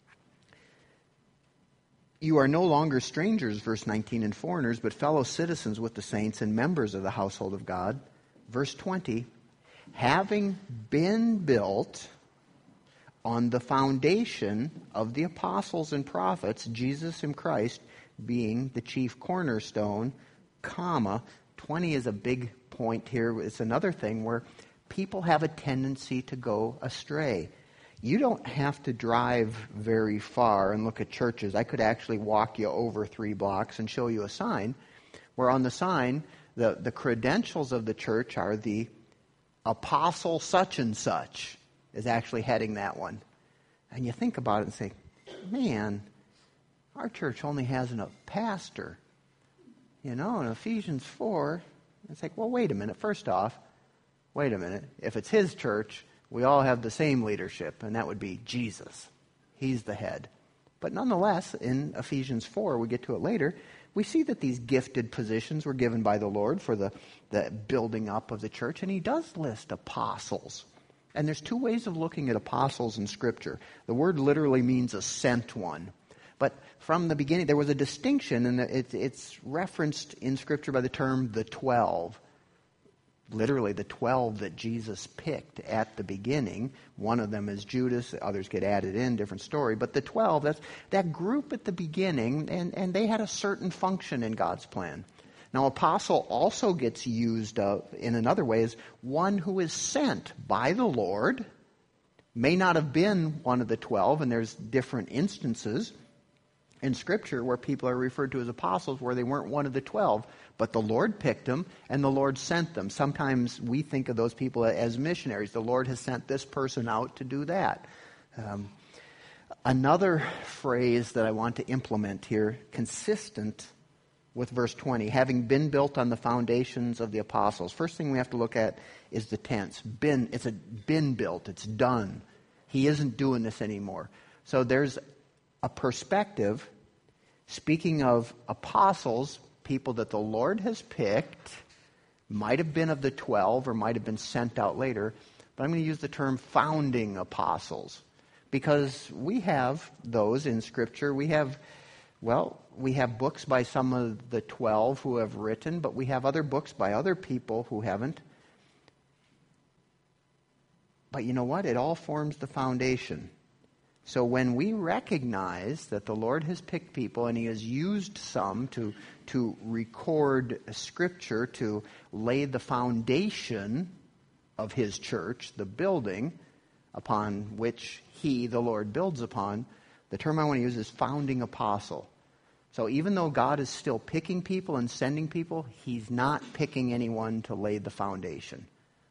you are no longer strangers, verse 19, and foreigners, but fellow citizens with the saints and members of the household of God. Verse 20, having been built on the foundation of the apostles and prophets, Jesus in Christ being the chief cornerstone, 20 is a big point here. It's another thing where people have a tendency to go astray. You don't have to drive very far and look at churches. I could actually walk you over 3 blocks and show you a sign where on the sign, the credentials of the church are the apostle such and such is actually heading that one. And you think about it and say, man, our church only has a pastor. in Ephesians 4, it's like, well, wait a minute. First off, wait a minute. If it's his church, we all have the same leadership, and that would be Jesus. He's the head. But nonetheless, in Ephesians 4, we get to it later, we see that these gifted positions were given by the Lord for the building up of the church, and he does list apostles. And there's two ways of looking at apostles in Scripture. The word literally means a sent one. But from the beginning, there was a distinction, and it's referenced in Scripture by the term the 12. Literally, the 12 that Jesus picked at the beginning. One of them is Judas. Others get added in, different story. But the 12, that's that group at the beginning, and they had a certain function in God's plan. Now, apostle also gets used in another way as one who is sent by the Lord. May not have been one of the 12, and there's different instances in Scripture where people are referred to as apostles where they weren't one of the 12, but the Lord picked them and the Lord sent them. Sometimes we think of those people as missionaries. The Lord has sent this person out to do that. Another phrase that I want to implement here, consistent with verse 20, having been built on the foundations of the apostles. First thing we have to look at is the tense. It's been built. It's done. He isn't doing this anymore. So there's a perspective, speaking of apostles, people that the Lord has picked, might have been of the 12 or might have been sent out later, but I'm going to use the term founding apostles because we have those in Scripture. We have books by some of the 12 who have written, but we have other books by other people who haven't. But you know what? It all forms the foundation. So when we recognize that the Lord has picked people and he has used some to record Scripture, to lay the foundation of his church, the building upon which he, the Lord, builds upon, the term I want to use is founding apostle. So even though God is still picking people and sending people, he's not picking anyone to lay the foundation.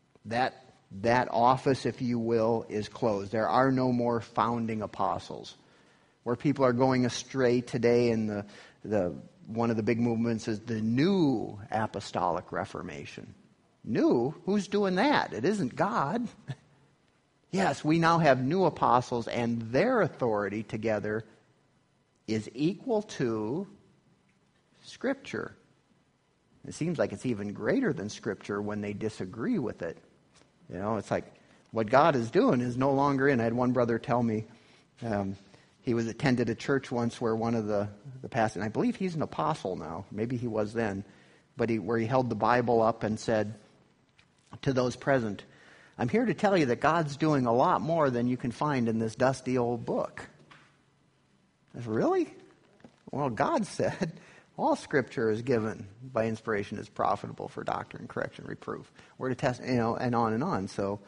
That office, if you will, is closed. There are no more founding apostles. Where people are going astray today in the one of the big movements is the new apostolic reformation. New? Who's doing that? It isn't God. Yes, we now have new apostles, and their authority together is equal to Scripture. It seems like it's even greater than Scripture when they disagree with it. It's like what God is doing is no longer in. I had one brother tell me he was attended a church once where one of the pastors, and I believe he's an apostle now, maybe he was then, but where he held the Bible up and said to those present, I'm here to tell you that God's doing a lot more than you can find in this dusty old book. I said, really? Well, God said all Scripture is given by inspiration is profitable for doctrine, correction, reproof. We're to test, and on and on. So,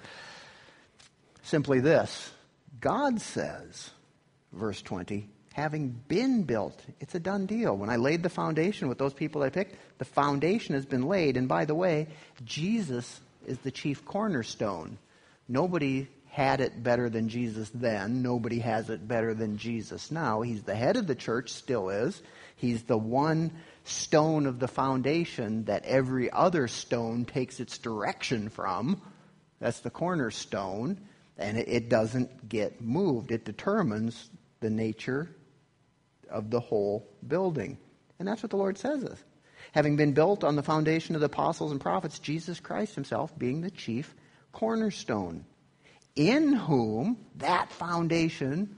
simply this. God says, verse 20, having been built, it's a done deal. When I laid the foundation with those people I picked, the foundation has been laid. And by the way, Jesus is the chief cornerstone. Nobody had it better than Jesus then. Nobody has it better than Jesus now. He's the head of the church, still is. He's the one stone of the foundation that every other stone takes its direction from. That's the cornerstone, and it doesn't get moved. It determines the nature of the whole building. And that's what the Lord says. Having been built on the foundation of the apostles and prophets, Jesus Christ himself being the chief cornerstone, in whom that foundation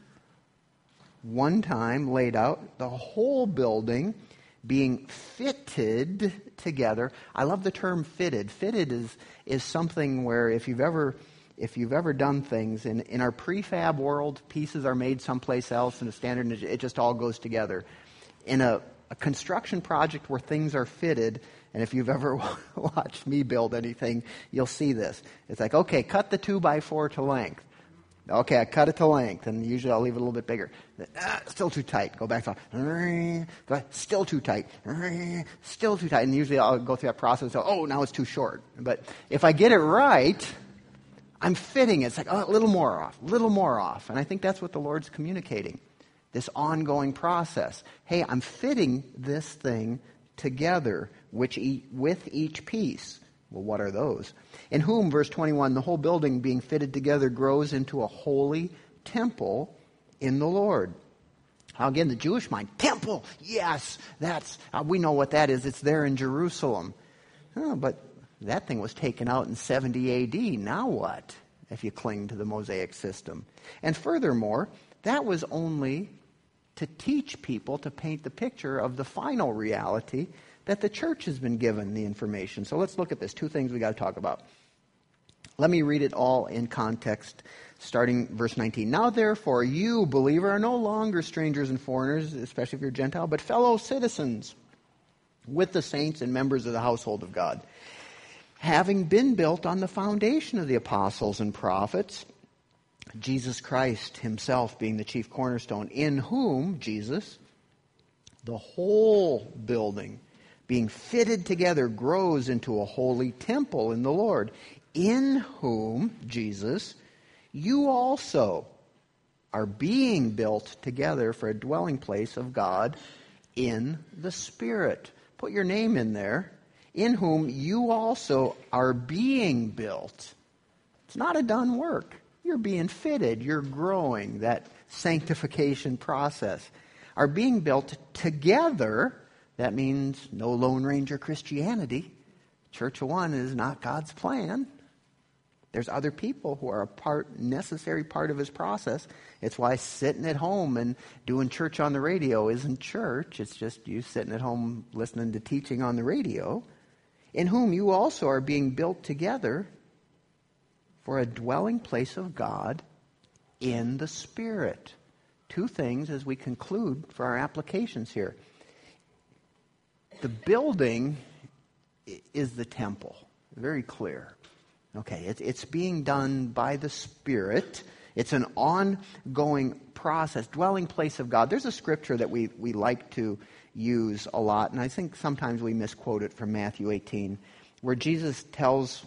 one time laid out, the whole building being fitted together. I love the term fitted. Fitted is something where if you've ever done things in our prefab world, pieces are made someplace else in a standard and it just all goes together. In a construction project where things are fitted, and if you've ever watched me build anything, you'll see this. It's like, okay, cut the 2x4 to length. Okay, I cut it to length, and usually I'll leave it a little bit bigger. Still too tight. Go back to still too tight. Still too tight. And usually I'll go through that process. So, now it's too short. But if I get it right, I'm fitting it. It's like, a little more off. And I think that's what the Lord's communicating. This ongoing process. Hey, I'm fitting this thing together with each piece. Well, what are those? In whom, verse 21, the whole building being fitted together grows into a holy temple in the Lord. Now again, the Jewish mind, temple, yes, we know what that is. It's there in Jerusalem. Oh, but that thing was taken out in 70 A.D. Now what, if you cling to the Mosaic system? And furthermore, that was only to teach people to paint the picture of the final reality that the church has been given the information. So let's look at this. Two things we got to talk about. Let me read it all in context, starting verse 19. Now therefore, you, believer, are no longer strangers and foreigners, especially if you're Gentile, but fellow citizens with the saints and members of the household of God, having been built on the foundation of the apostles and prophets, Jesus Christ himself being the chief cornerstone, in whom, Jesus, the whole building being fitted together grows into a holy temple in the Lord, in whom, Jesus, you also are being built together for a dwelling place of God in the Spirit. Put your name in there. In whom you also are being built. It's not a done work. You're being fitted. You're growing. That sanctification process. Are being built together. That means no Lone Ranger Christianity. Church of One is not God's plan. There's other people who are necessary part of his process. It's why sitting at home and doing church on the radio isn't church. It's just you sitting at home listening to teaching on the radio. In whom you also are being built together for a dwelling place of God in the Spirit. Two things as we conclude for our applications here. The building is the temple. Very clear. Okay, it's being done by the Spirit. It's an ongoing process, dwelling place of God. There's a scripture that we like to use a lot, and I think sometimes we misquote it from Matthew 18, where Jesus tells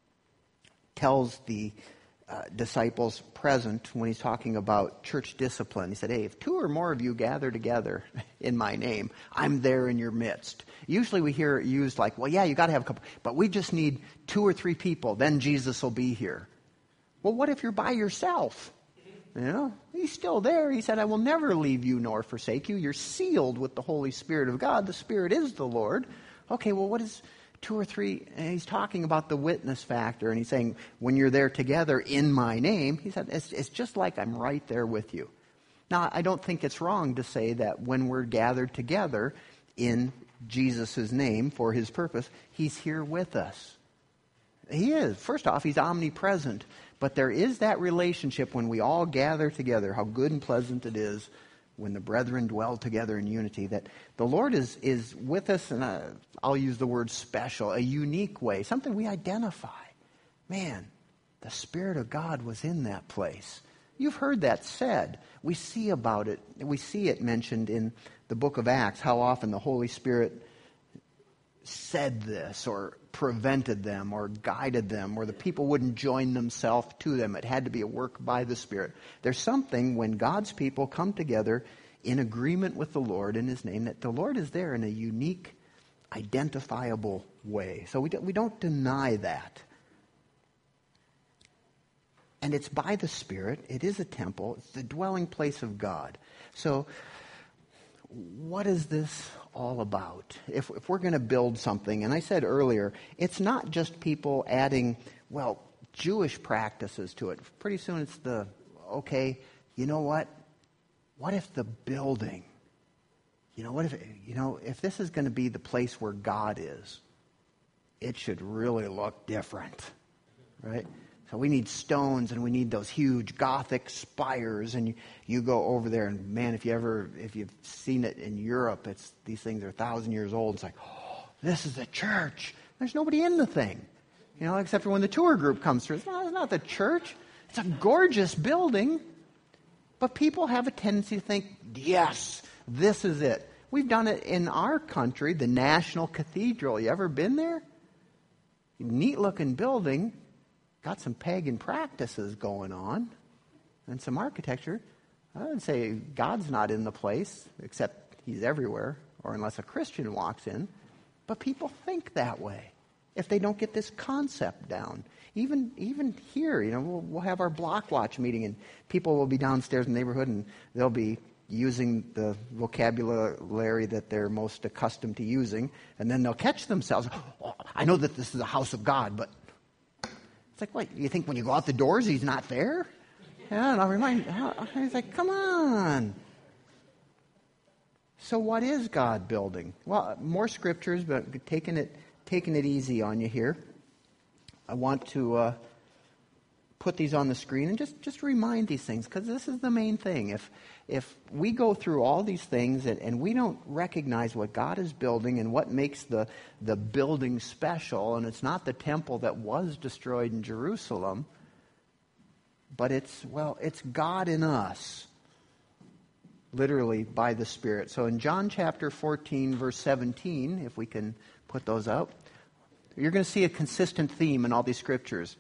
the disciples present when he's talking about church discipline. He said, hey, if two or more of you gather together in my name, I'm there in your midst. Usually we hear it used like, well, yeah, you got to have a couple, but we just need 2 or 3 people, then Jesus will be here. Well, what if you're by yourself? You know, he's still there. He said, I will never leave you nor forsake you. You're sealed with the Holy Spirit of God. The Spirit is the Lord. Okay, well, what is 2 or 3? And he's talking about the witness factor, and he's saying, when you're there together in my name, he said, it's just like I'm right there with you. Now, I don't think it's wrong to say that when we're gathered together in Jesus' name for his purpose, he's here with us. He is. First off, he's omnipresent. But there is that relationship when we all gather together, how good and pleasant it is when the brethren dwell together in unity, that the Lord is with us, and I'll use the word special, a unique way, something we identify. Man, the Spirit of God was in that place. You've heard that said. We see about it. We see it mentioned in the book of Acts, how often the Holy Spirit said this or prevented them or guided them, or the people wouldn't join themselves to them. It had to be a work by the Spirit. There's something when God's people come together in agreement with the Lord in his name, that the Lord is there in a unique, identifiable way. So we don't deny that. And it's by the Spirit. It is a temple. It's the dwelling place of God. So what is this all about? If we're going to build something, and I said earlier, it's not just people adding, Jewish practices to it. Pretty soon it's you know what? What if the building, if this is going to be the place where God is, it should really look different, right? So we need stones, and we need those huge Gothic spires, and you go over there, and man, if you've seen it in Europe, these things are 1,000 years old. It's like, oh, this is a church. There's nobody in the thing, except for when the tour group comes through. It's not the church. It's a gorgeous building, but people have a tendency to think, yes, this is it. We've done it in our country, the National Cathedral. You ever been there? Neat looking building. Got some pagan practices going on and some architecture. I would say God's not in the place, except he's everywhere, or unless a Christian walks in. But people think that way if they don't get this concept down. Even here, we'll have our block watch meeting, and people will be downstairs in the neighborhood, and they'll be using the vocabulary that they're most accustomed to using, and then they'll catch themselves. Oh, I know that this is a house of God, but it's like, what, you think when you go out the doors he's not there? Yeah, and I'll remind he's like, come on. So what is God building? Well, more scriptures, but taking it easy on you here. I want to put these on the screen and just remind these things, because this is the main thing. If we go through all these things and we don't recognize what God is building and what makes the building special, and it's not the temple that was destroyed in Jerusalem, but it's God in us, literally by the Spirit. So in John chapter 14, verse 17, if we can put those up, you're going to see a consistent theme in all these scriptures.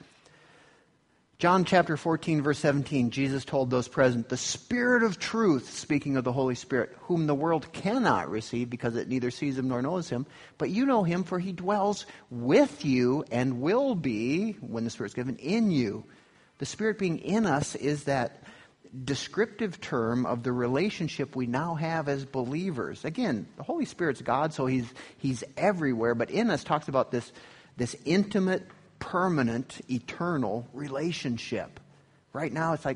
John chapter 14, verse 17, Jesus told those present, "The Spirit of truth," speaking of the Holy Spirit, "whom the world cannot receive because it neither sees him nor knows him, but you know him, for he dwells with you and will be, when the Spirit's given, in you." The Spirit being in us is that descriptive term of the relationship we now have as believers. Again, the Holy Spirit's God, so he's everywhere, but in us talks about this intimate, permanent, eternal relationship. Right now it's like,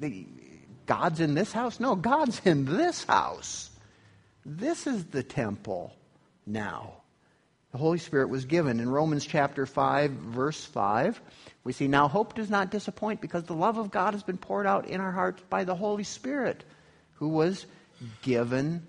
God's in this house? No, God's in this house. This is the temple now. The Holy Spirit was given. In Romans chapter 5, verse 5, we see, "Now hope does not disappoint, because the love of God has been poured out in our hearts by the Holy Spirit, who was given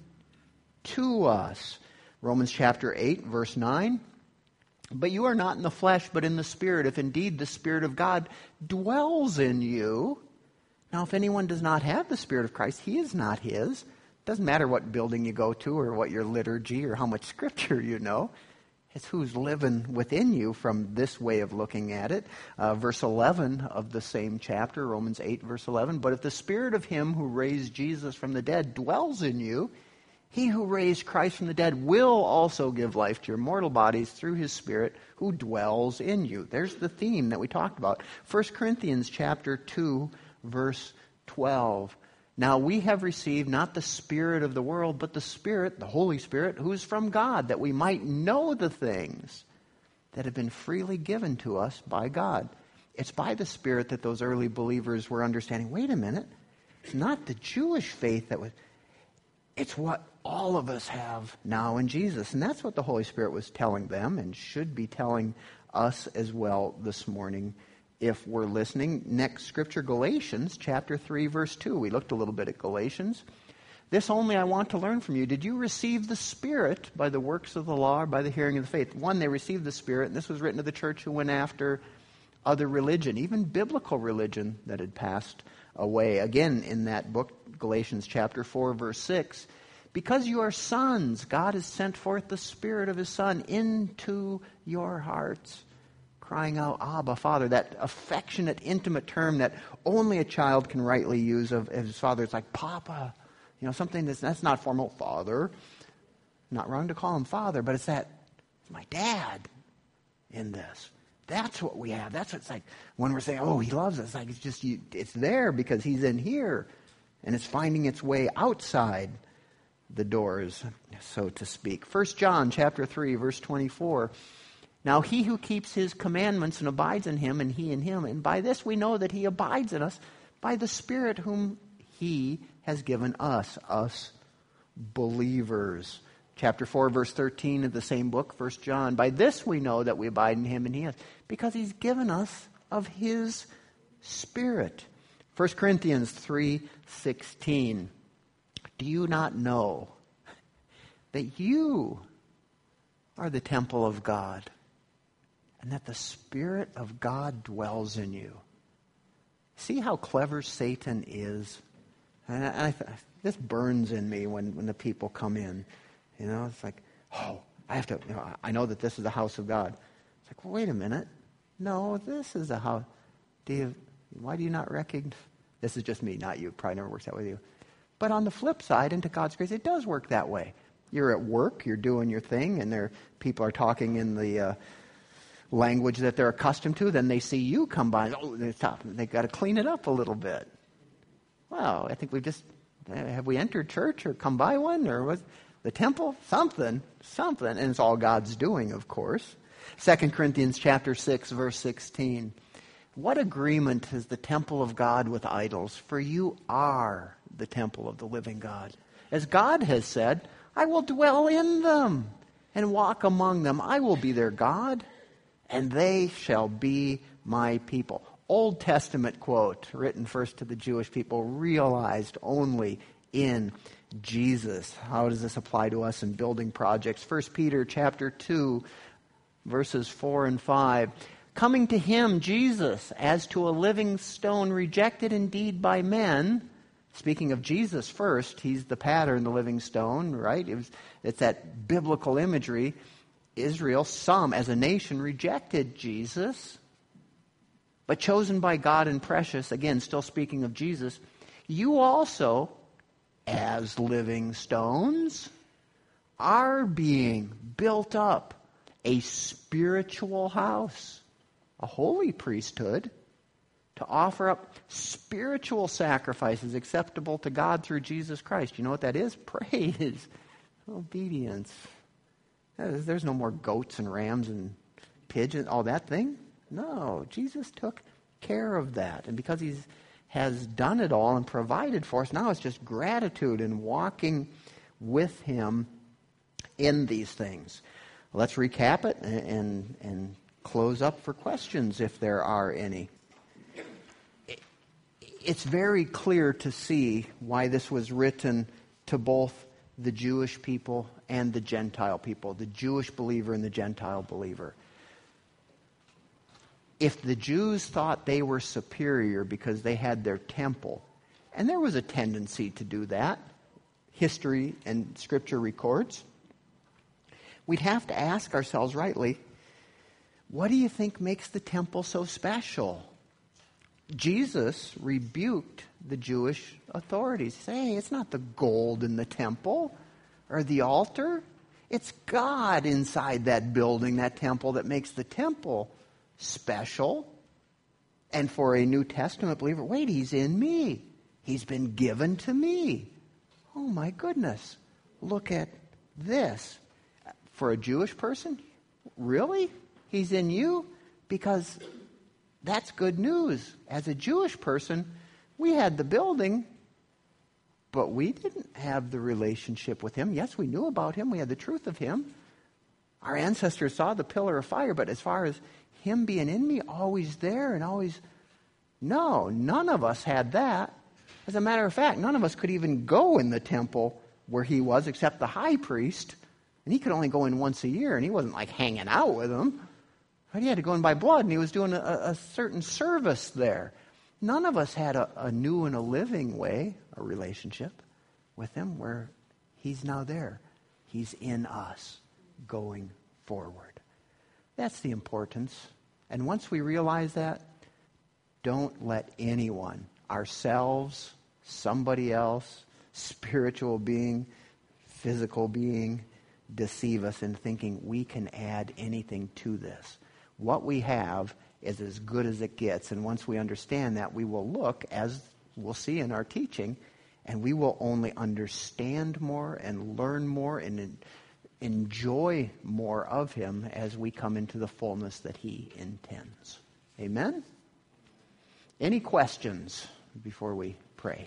to us." Romans chapter 8, verse 9, "But you are not in the flesh, but in the Spirit, if indeed the Spirit of God dwells in you. Now if anyone does not have the Spirit of Christ, he is not his." Doesn't matter what building you go to or what your liturgy or how much scripture you know. It's who's living within you from this way of looking at it. Verse 11 of the same chapter, Romans 8, verse 11, "But if the Spirit of him who raised Jesus from the dead dwells in you, he who raised Christ from the dead will also give life to your mortal bodies through his Spirit who dwells in you." There's the theme that we talked about. 1 Corinthians chapter 2, verse 12. "Now we have received not the spirit of the world, but the Spirit, the Holy Spirit, who is from God, that we might know the things that have been freely given to us by God." It's by the Spirit that those early believers were understanding, wait a minute, it's not the Jewish faith that was, it's what all of us have now in Jesus. And that's what the Holy Spirit was telling them and should be telling us as well this morning, if we're listening. Next scripture, Galatians chapter 3, verse 2. We looked a little bit at Galatians. "This only I want to learn from you. Did you receive the Spirit by the works of the law or by the hearing of the faith?" One, they received the Spirit, and this was written to the church who went after other religion, even biblical religion that had passed away. Again, in that book, Galatians chapter 4, verse 6, "Because you are sons, God has sent forth the Spirit of his Son into your hearts, crying out, Abba, Father." That affectionate, intimate term that only a child can rightly use of his father. It's like, Papa. Something that's not formal. Father. Not wrong to call him Father, but it's my dad in this. That's what we have. That's what it's like when we're saying, oh, he loves us. Like it's there because he's in here. And it's finding its way outside the doors, so to speak. 1 John chapter 3, verse 24. "Now he who keeps his commandments and abides in him, and he in him, and by this we know that he abides in us, by the Spirit whom he has given us believers." Chapter 4, verse 13 of the same book, 1 John. "By this we know that we abide in him and he in us, because he's given us of his Spirit." 1 Corinthians 3:16. "Do you not know that you are the temple of God, and that the Spirit of God dwells in you?" See how clever Satan is? And this burns in me when the people come in. It's like, oh, I have to, I know that this is the house of God. It's like, well, wait a minute. No, this is the house. Why do you not recognize? This is just me, not you. Probably never works that way with you. But on the flip side, into God's grace, it does work that way. You're at work, you're doing your thing, and people are talking in the language that they're accustomed to. Then they see you come by. Oh, they stop. They've got to clean it up a little bit. Well, I think have we entered church or come by one or was the temple? Something. And it's all God's doing, of course. 2 Corinthians chapter 6, verse 16. What agreement is the temple of God with idols? For you are the temple of the living God. As God has said, I will dwell in them and walk among them. I will be their God, and they shall be my people. Old Testament quote, written first to the Jewish people, realized only in Jesus. How does this apply to us in building projects? 1 Peter chapter 2, verses 4 and 5. Coming to him, Jesus, as to a living stone rejected indeed by men. Speaking of Jesus first, he's the pattern, the living stone, right? It's that biblical imagery. Israel, some as a nation, rejected Jesus, but chosen by God and precious, again, still speaking of Jesus, you also, as living stones, are being built up a spiritual house, a holy priesthood, to offer up spiritual sacrifices acceptable to God through Jesus Christ. You know what that is? Praise, obedience. There's no more goats and rams and pigeons, all that thing. No, Jesus took care of that. And because he has done it all and provided for us, now it's just gratitude and walking with him in these things. Let's recap it and close up for questions if there are any. It's very clear to see why this was written to both the Jewish people and the Gentile people, the Jewish believer and the Gentile believer. If the Jews thought they were superior because they had their temple, and there was a tendency to do that, history and Scripture records, we'd have to ask ourselves rightly, what do you think makes the temple so special? Jesus rebuked the Jewish authorities. He said, hey, it's not the gold in the temple or the altar. It's God inside that building, that temple, that makes the temple special. And for a New Testament believer, wait, he's in me. He's been given to me. Oh my goodness. Look at this. For a Jewish person, really? He's in you? Because that's good news. As a Jewish person, we had the building, but we didn't have the relationship with him. Yes, we knew about him. We had the truth of him. Our ancestors saw the pillar of fire, but as far as him being in me, always there and always... No, none of us had that. As a matter of fact, none of us could even go in the temple where he was except the high priest. And he could only go in once a year, and he wasn't like hanging out with them. He had to go in by blood, and he was doing a certain service there. None of us had a new and a living way, a relationship with him where he's now there. He's in us going forward. That's the importance. And once we realize that, don't let anyone, ourselves, somebody else, spiritual being, physical being, deceive us in thinking we can add anything to this. What we have is as good as it gets. And once we understand that, we will look, as we'll see in our teaching, and we will only understand more and learn more and enjoy more of him as we come into the fullness that he intends. Amen? Any questions before we pray?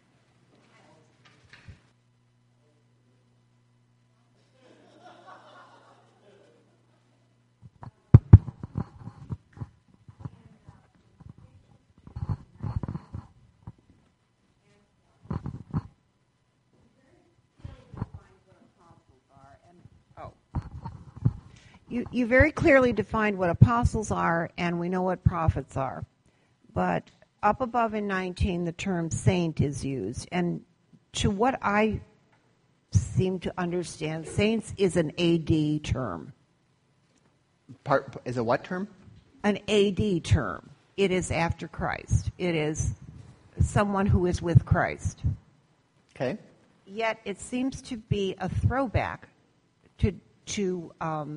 You very clearly defined what apostles are, and we know what prophets are. But up above in 19, the term saint is used. And to what I seem to understand, saints is an AD term. Is a what term? An AD term. It is after Christ. It is someone who is with Christ. Okay. yet it seems to be a throwback to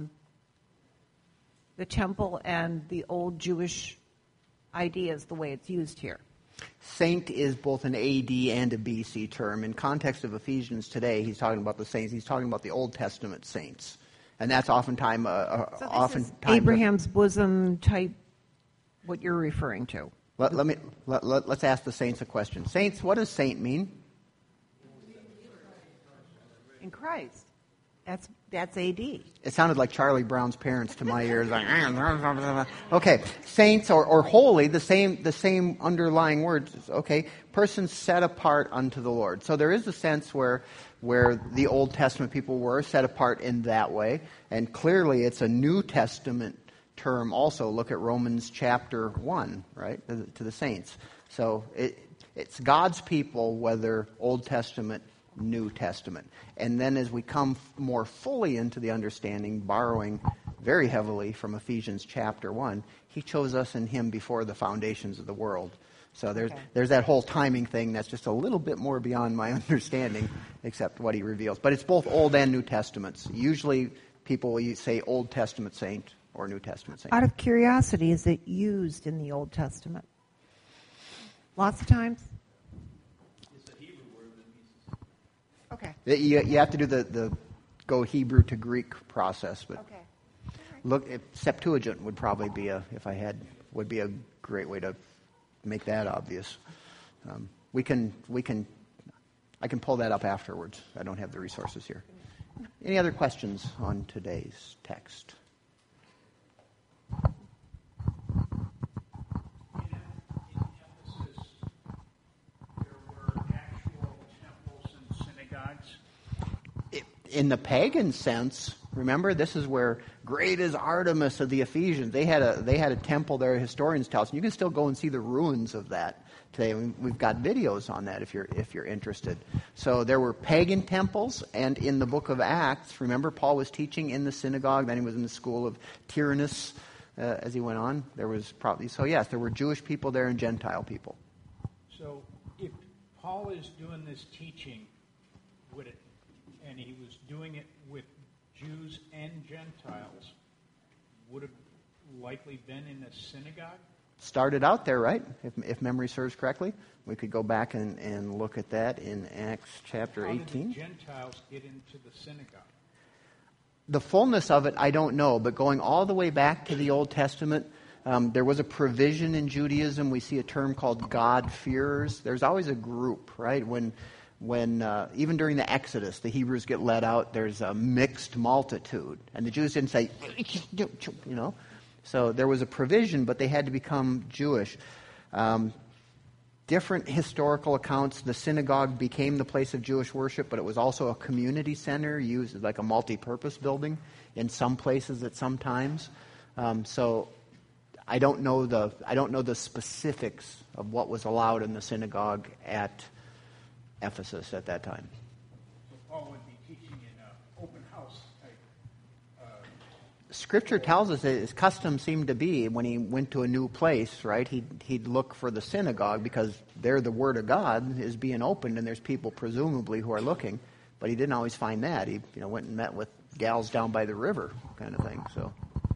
the temple and the old Jewish ideas, the way it's used here. Saint is both an AD and a BC term. In context of Ephesians today, he's talking about the saints. He's talking about the Old Testament saints. And that's oftentimes is Abraham's bosom type, what you're referring to. Let's ask the saints a question. Saints, what does saint mean? In Christ. That's AD. It sounded like Charlie Brown's parents to my ears. Okay, saints or holy, the same underlying words. Okay, persons set apart unto the Lord. So there is a sense where the Old Testament people were set apart in that way, and clearly it's a New Testament term also. Look at Romans chapter 1, right, to the saints. So it's God's people, whether Old Testament, New Testament. And then as we come more fully into the understanding, borrowing very heavily from Ephesians chapter 1, he chose us in him before the foundations of the world. So there's that whole timing thing that's just a little bit more beyond my understanding, except what he reveals. But it's both Old and New Testaments. Usually people will say Old Testament saint or New Testament saint. Out of curiosity, is it used in the Old Testament? Lots of times? Okay. You have to do the go Hebrew to Greek process, but okay. Look, Septuagint would probably be a great way to make that obvious. I can pull that up afterwards. I don't have the resources here. Any other questions on today's text? In the pagan sense, remember, this is where great is Artemis of the Ephesians. They had a temple there. Historians tell us, and you can still go and see the ruins of that today. We've got videos on that if you're interested. So there were pagan temples, and in the book of Acts, remember, Paul was teaching in the synagogue. Then he was in the school of Tyrannus as he went on. There were Jewish people there and Gentile people. So if Paul is doing this teaching, and he was doing it with Jews and Gentiles, would have likely been in a synagogue? Started out there, right? If memory serves correctly. We could go back and look at that in Acts chapter 18. How did the Gentiles get into the synagogue? The fullness of it, I don't know, but going all the way back to the Old Testament, there was a provision in Judaism. We see a term called God-fearers. There's always a group, right? When even during the Exodus, the Hebrews get led out, there's a mixed multitude. And the Jews didn't say, So there was a provision, but they had to become Jewish. Different historical accounts, the synagogue became the place of Jewish worship, but it was also a community center used as like a multi-purpose building in some places at some times. So I don't know the specifics of what was allowed in the synagogue at Ephesus at that time. So Paul would be teaching in an open house type. Scripture tells us that his custom seemed to be when he went to a new place, right? He'd look for the synagogue because there the Word of God is being opened and there's people presumably who are looking. But he didn't always find that. He went and met with gals down by the river, kind of thing. So,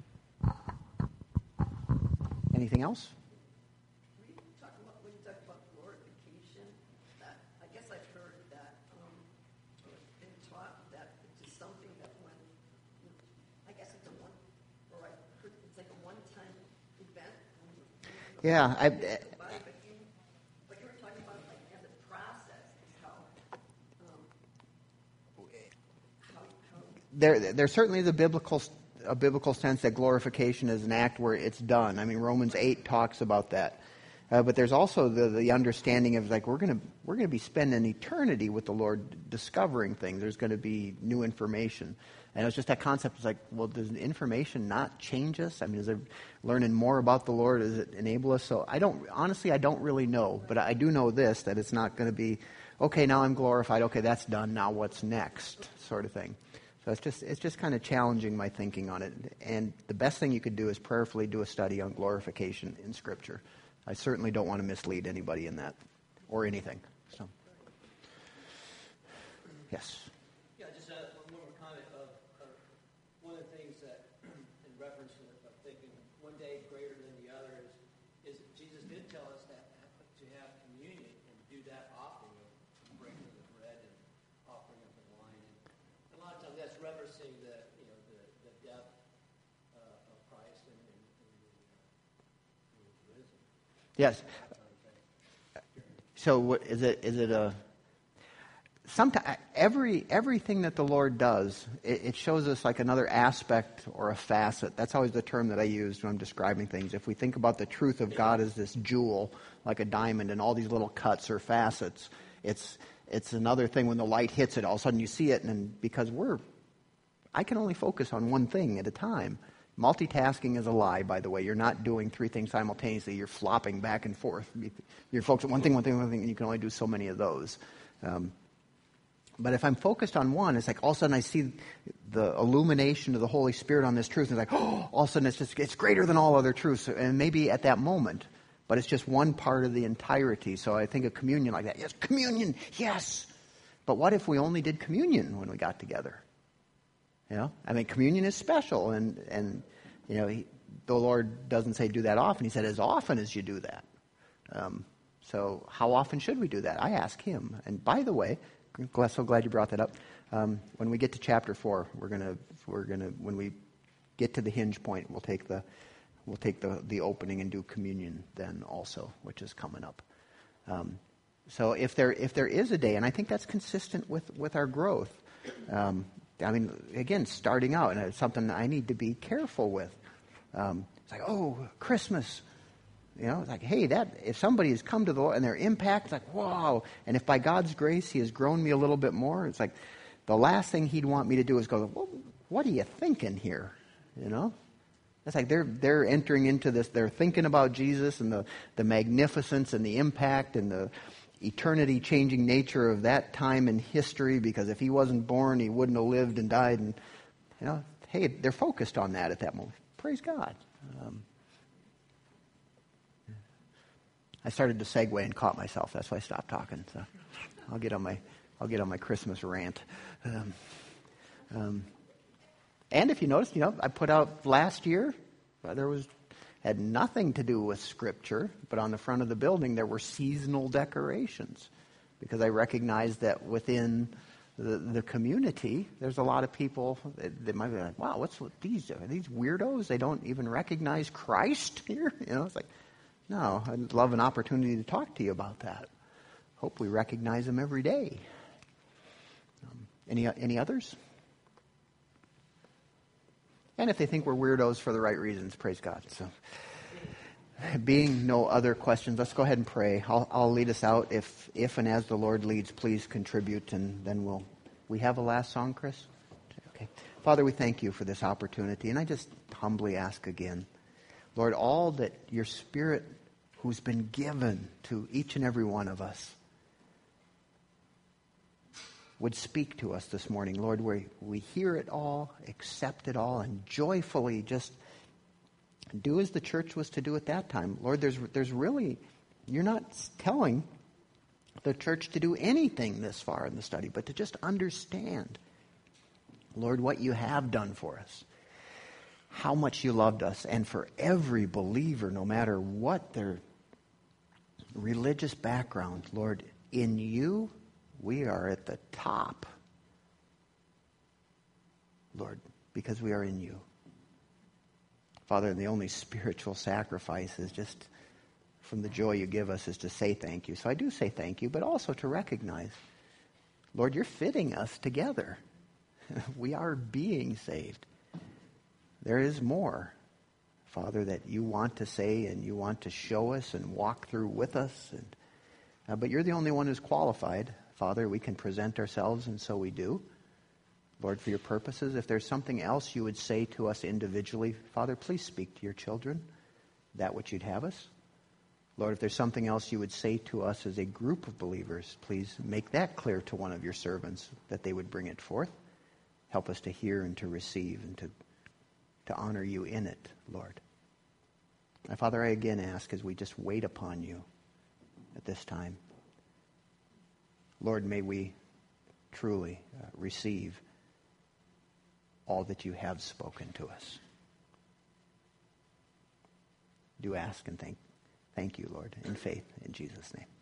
anything else? When you talk about glorification, I guess I've heard that been taught that it's something that when, I guess it's it's like a one-time event. Yeah, But you were talking about like as a process, There certainly is a biblical sense that glorification is an act where it's done. I mean, Romans 8 talks about that. But there's also the understanding of like we're going to be spending eternity with the Lord, discovering things. There's going to be new information, and it was just that concept. It's like, well, does information not change us? I mean, is it learning more about the Lord? Does it enable us? So I don't really know, but I do know this, that it's not going to be okay. Now I'm glorified. Okay, that's done. Now what's next? Sort of thing. So it's just kind of challenging my thinking on it. And the best thing you could do is prayerfully do a study on glorification in Scripture. I certainly don't want to mislead anybody in that or anything. So, Yes. Yeah, just one more comment of one of the things that, in reference to thinking one day greater than the other, is Jesus did tell us that to have communion and do that offering of breaking of the bread and offering of the wine. And a lot of times that's referencing the death of Christ and his risen. Yes. So what, is it a... Sometimes everything that the Lord does, it shows us like another aspect or a facet. That's always the term that I use when I'm describing things. If we think about the truth of God as this jewel, like a diamond, and all these little cuts or facets, it's another thing when the light hits it. All of a sudden you see it, and because I can only focus on one thing at a time. Multitasking is a lie, by the way. You're not doing three things simultaneously. You're flopping back and forth. You're focused on one thing, and you can only do so many of those. But if I'm focused on one, it's like all of a sudden I see the illumination of the Holy Spirit on this truth. And it's like, oh, all of a sudden it's greater than all other truths. And maybe at that moment, but it's just one part of the entirety. So I think of communion like that. Yes, communion, yes. But what if we only did communion when we got together? You know, I mean, communion is special. And you know, the Lord doesn't say do that often. He said as often as you do that. So how often should we do that? I ask him. And by the way, so glad you brought that up. When we get to chapter 4, we're gonna when we get to the hinge point, we'll take the opening and do communion then also, which is coming up. So if there is a day, and I think that's consistent with our growth. I mean, again, starting out, and it's something I need to be careful with. It's like, oh, Christmas. You know, it's like, hey, if somebody has come to the Lord and their impact, it's like, wow. And if by God's grace he has grown me a little bit more, it's like the last thing he'd want me to do is go, well, what are you thinking here? You know? It's like they're entering into this, they're thinking about Jesus and the magnificence and the impact and the eternity-changing nature of that time in history, because if he wasn't born, he wouldn't have lived and died. And, you know, hey, they're focused on that at that moment. Praise God. I started to segue and caught myself. That's why I stopped talking. So I'll get on my Christmas rant. And if you notice, you know, I put out last year. Had nothing to do with Scripture, but on the front of the building there were seasonal decorations, because I recognized that within the community there's a lot of people that might be like, wow, what's with these? Are these weirdos? They don't even recognize Christ here. You know, it's like. No, I'd love an opportunity to talk to you about that. Hope we recognize them every day. Any others? And if they think we're weirdos for the right reasons, praise God. So, being no other questions, let's go ahead and pray. I'll lead us out. If and as the Lord leads, please contribute, and then we have a last song, Chris? Okay. Father, we thank you for this opportunity, and I just humbly ask again, Lord, all that your Spirit who's been given to each and every one of us would speak to us this morning. Lord, we hear it all, accept it all, and joyfully just do as the church was to do at that time. Lord, there's really, you're not telling the church to do anything this far in the study, but to just understand, Lord, what you have done for us. How much you loved us, and for every believer, no matter what their religious background, Lord, in you, we are at the top, Lord, because we are in you. Father, the only spiritual sacrifice is just from the joy you give us is to say thank you. So I do say thank you, but also to recognize, Lord, you're fitting us together. We are being saved. There is more, Father, that you want to say and you want to show us and walk through with us. But you're the only one who's qualified. Father, we can present ourselves, and so we do. Lord, for your purposes, if there's something else you would say to us individually, Father, please speak to your children, that which you'd have us. Lord, if there's something else you would say to us as a group of believers, please make that clear to one of your servants, that they would bring it forth. Help us to hear and to receive and to honor you in it, Lord. My Father, I again ask as we just wait upon you at this time, Lord, may we truly receive all that you have spoken to us. Do ask and thank you, Lord, in faith, in Jesus' name.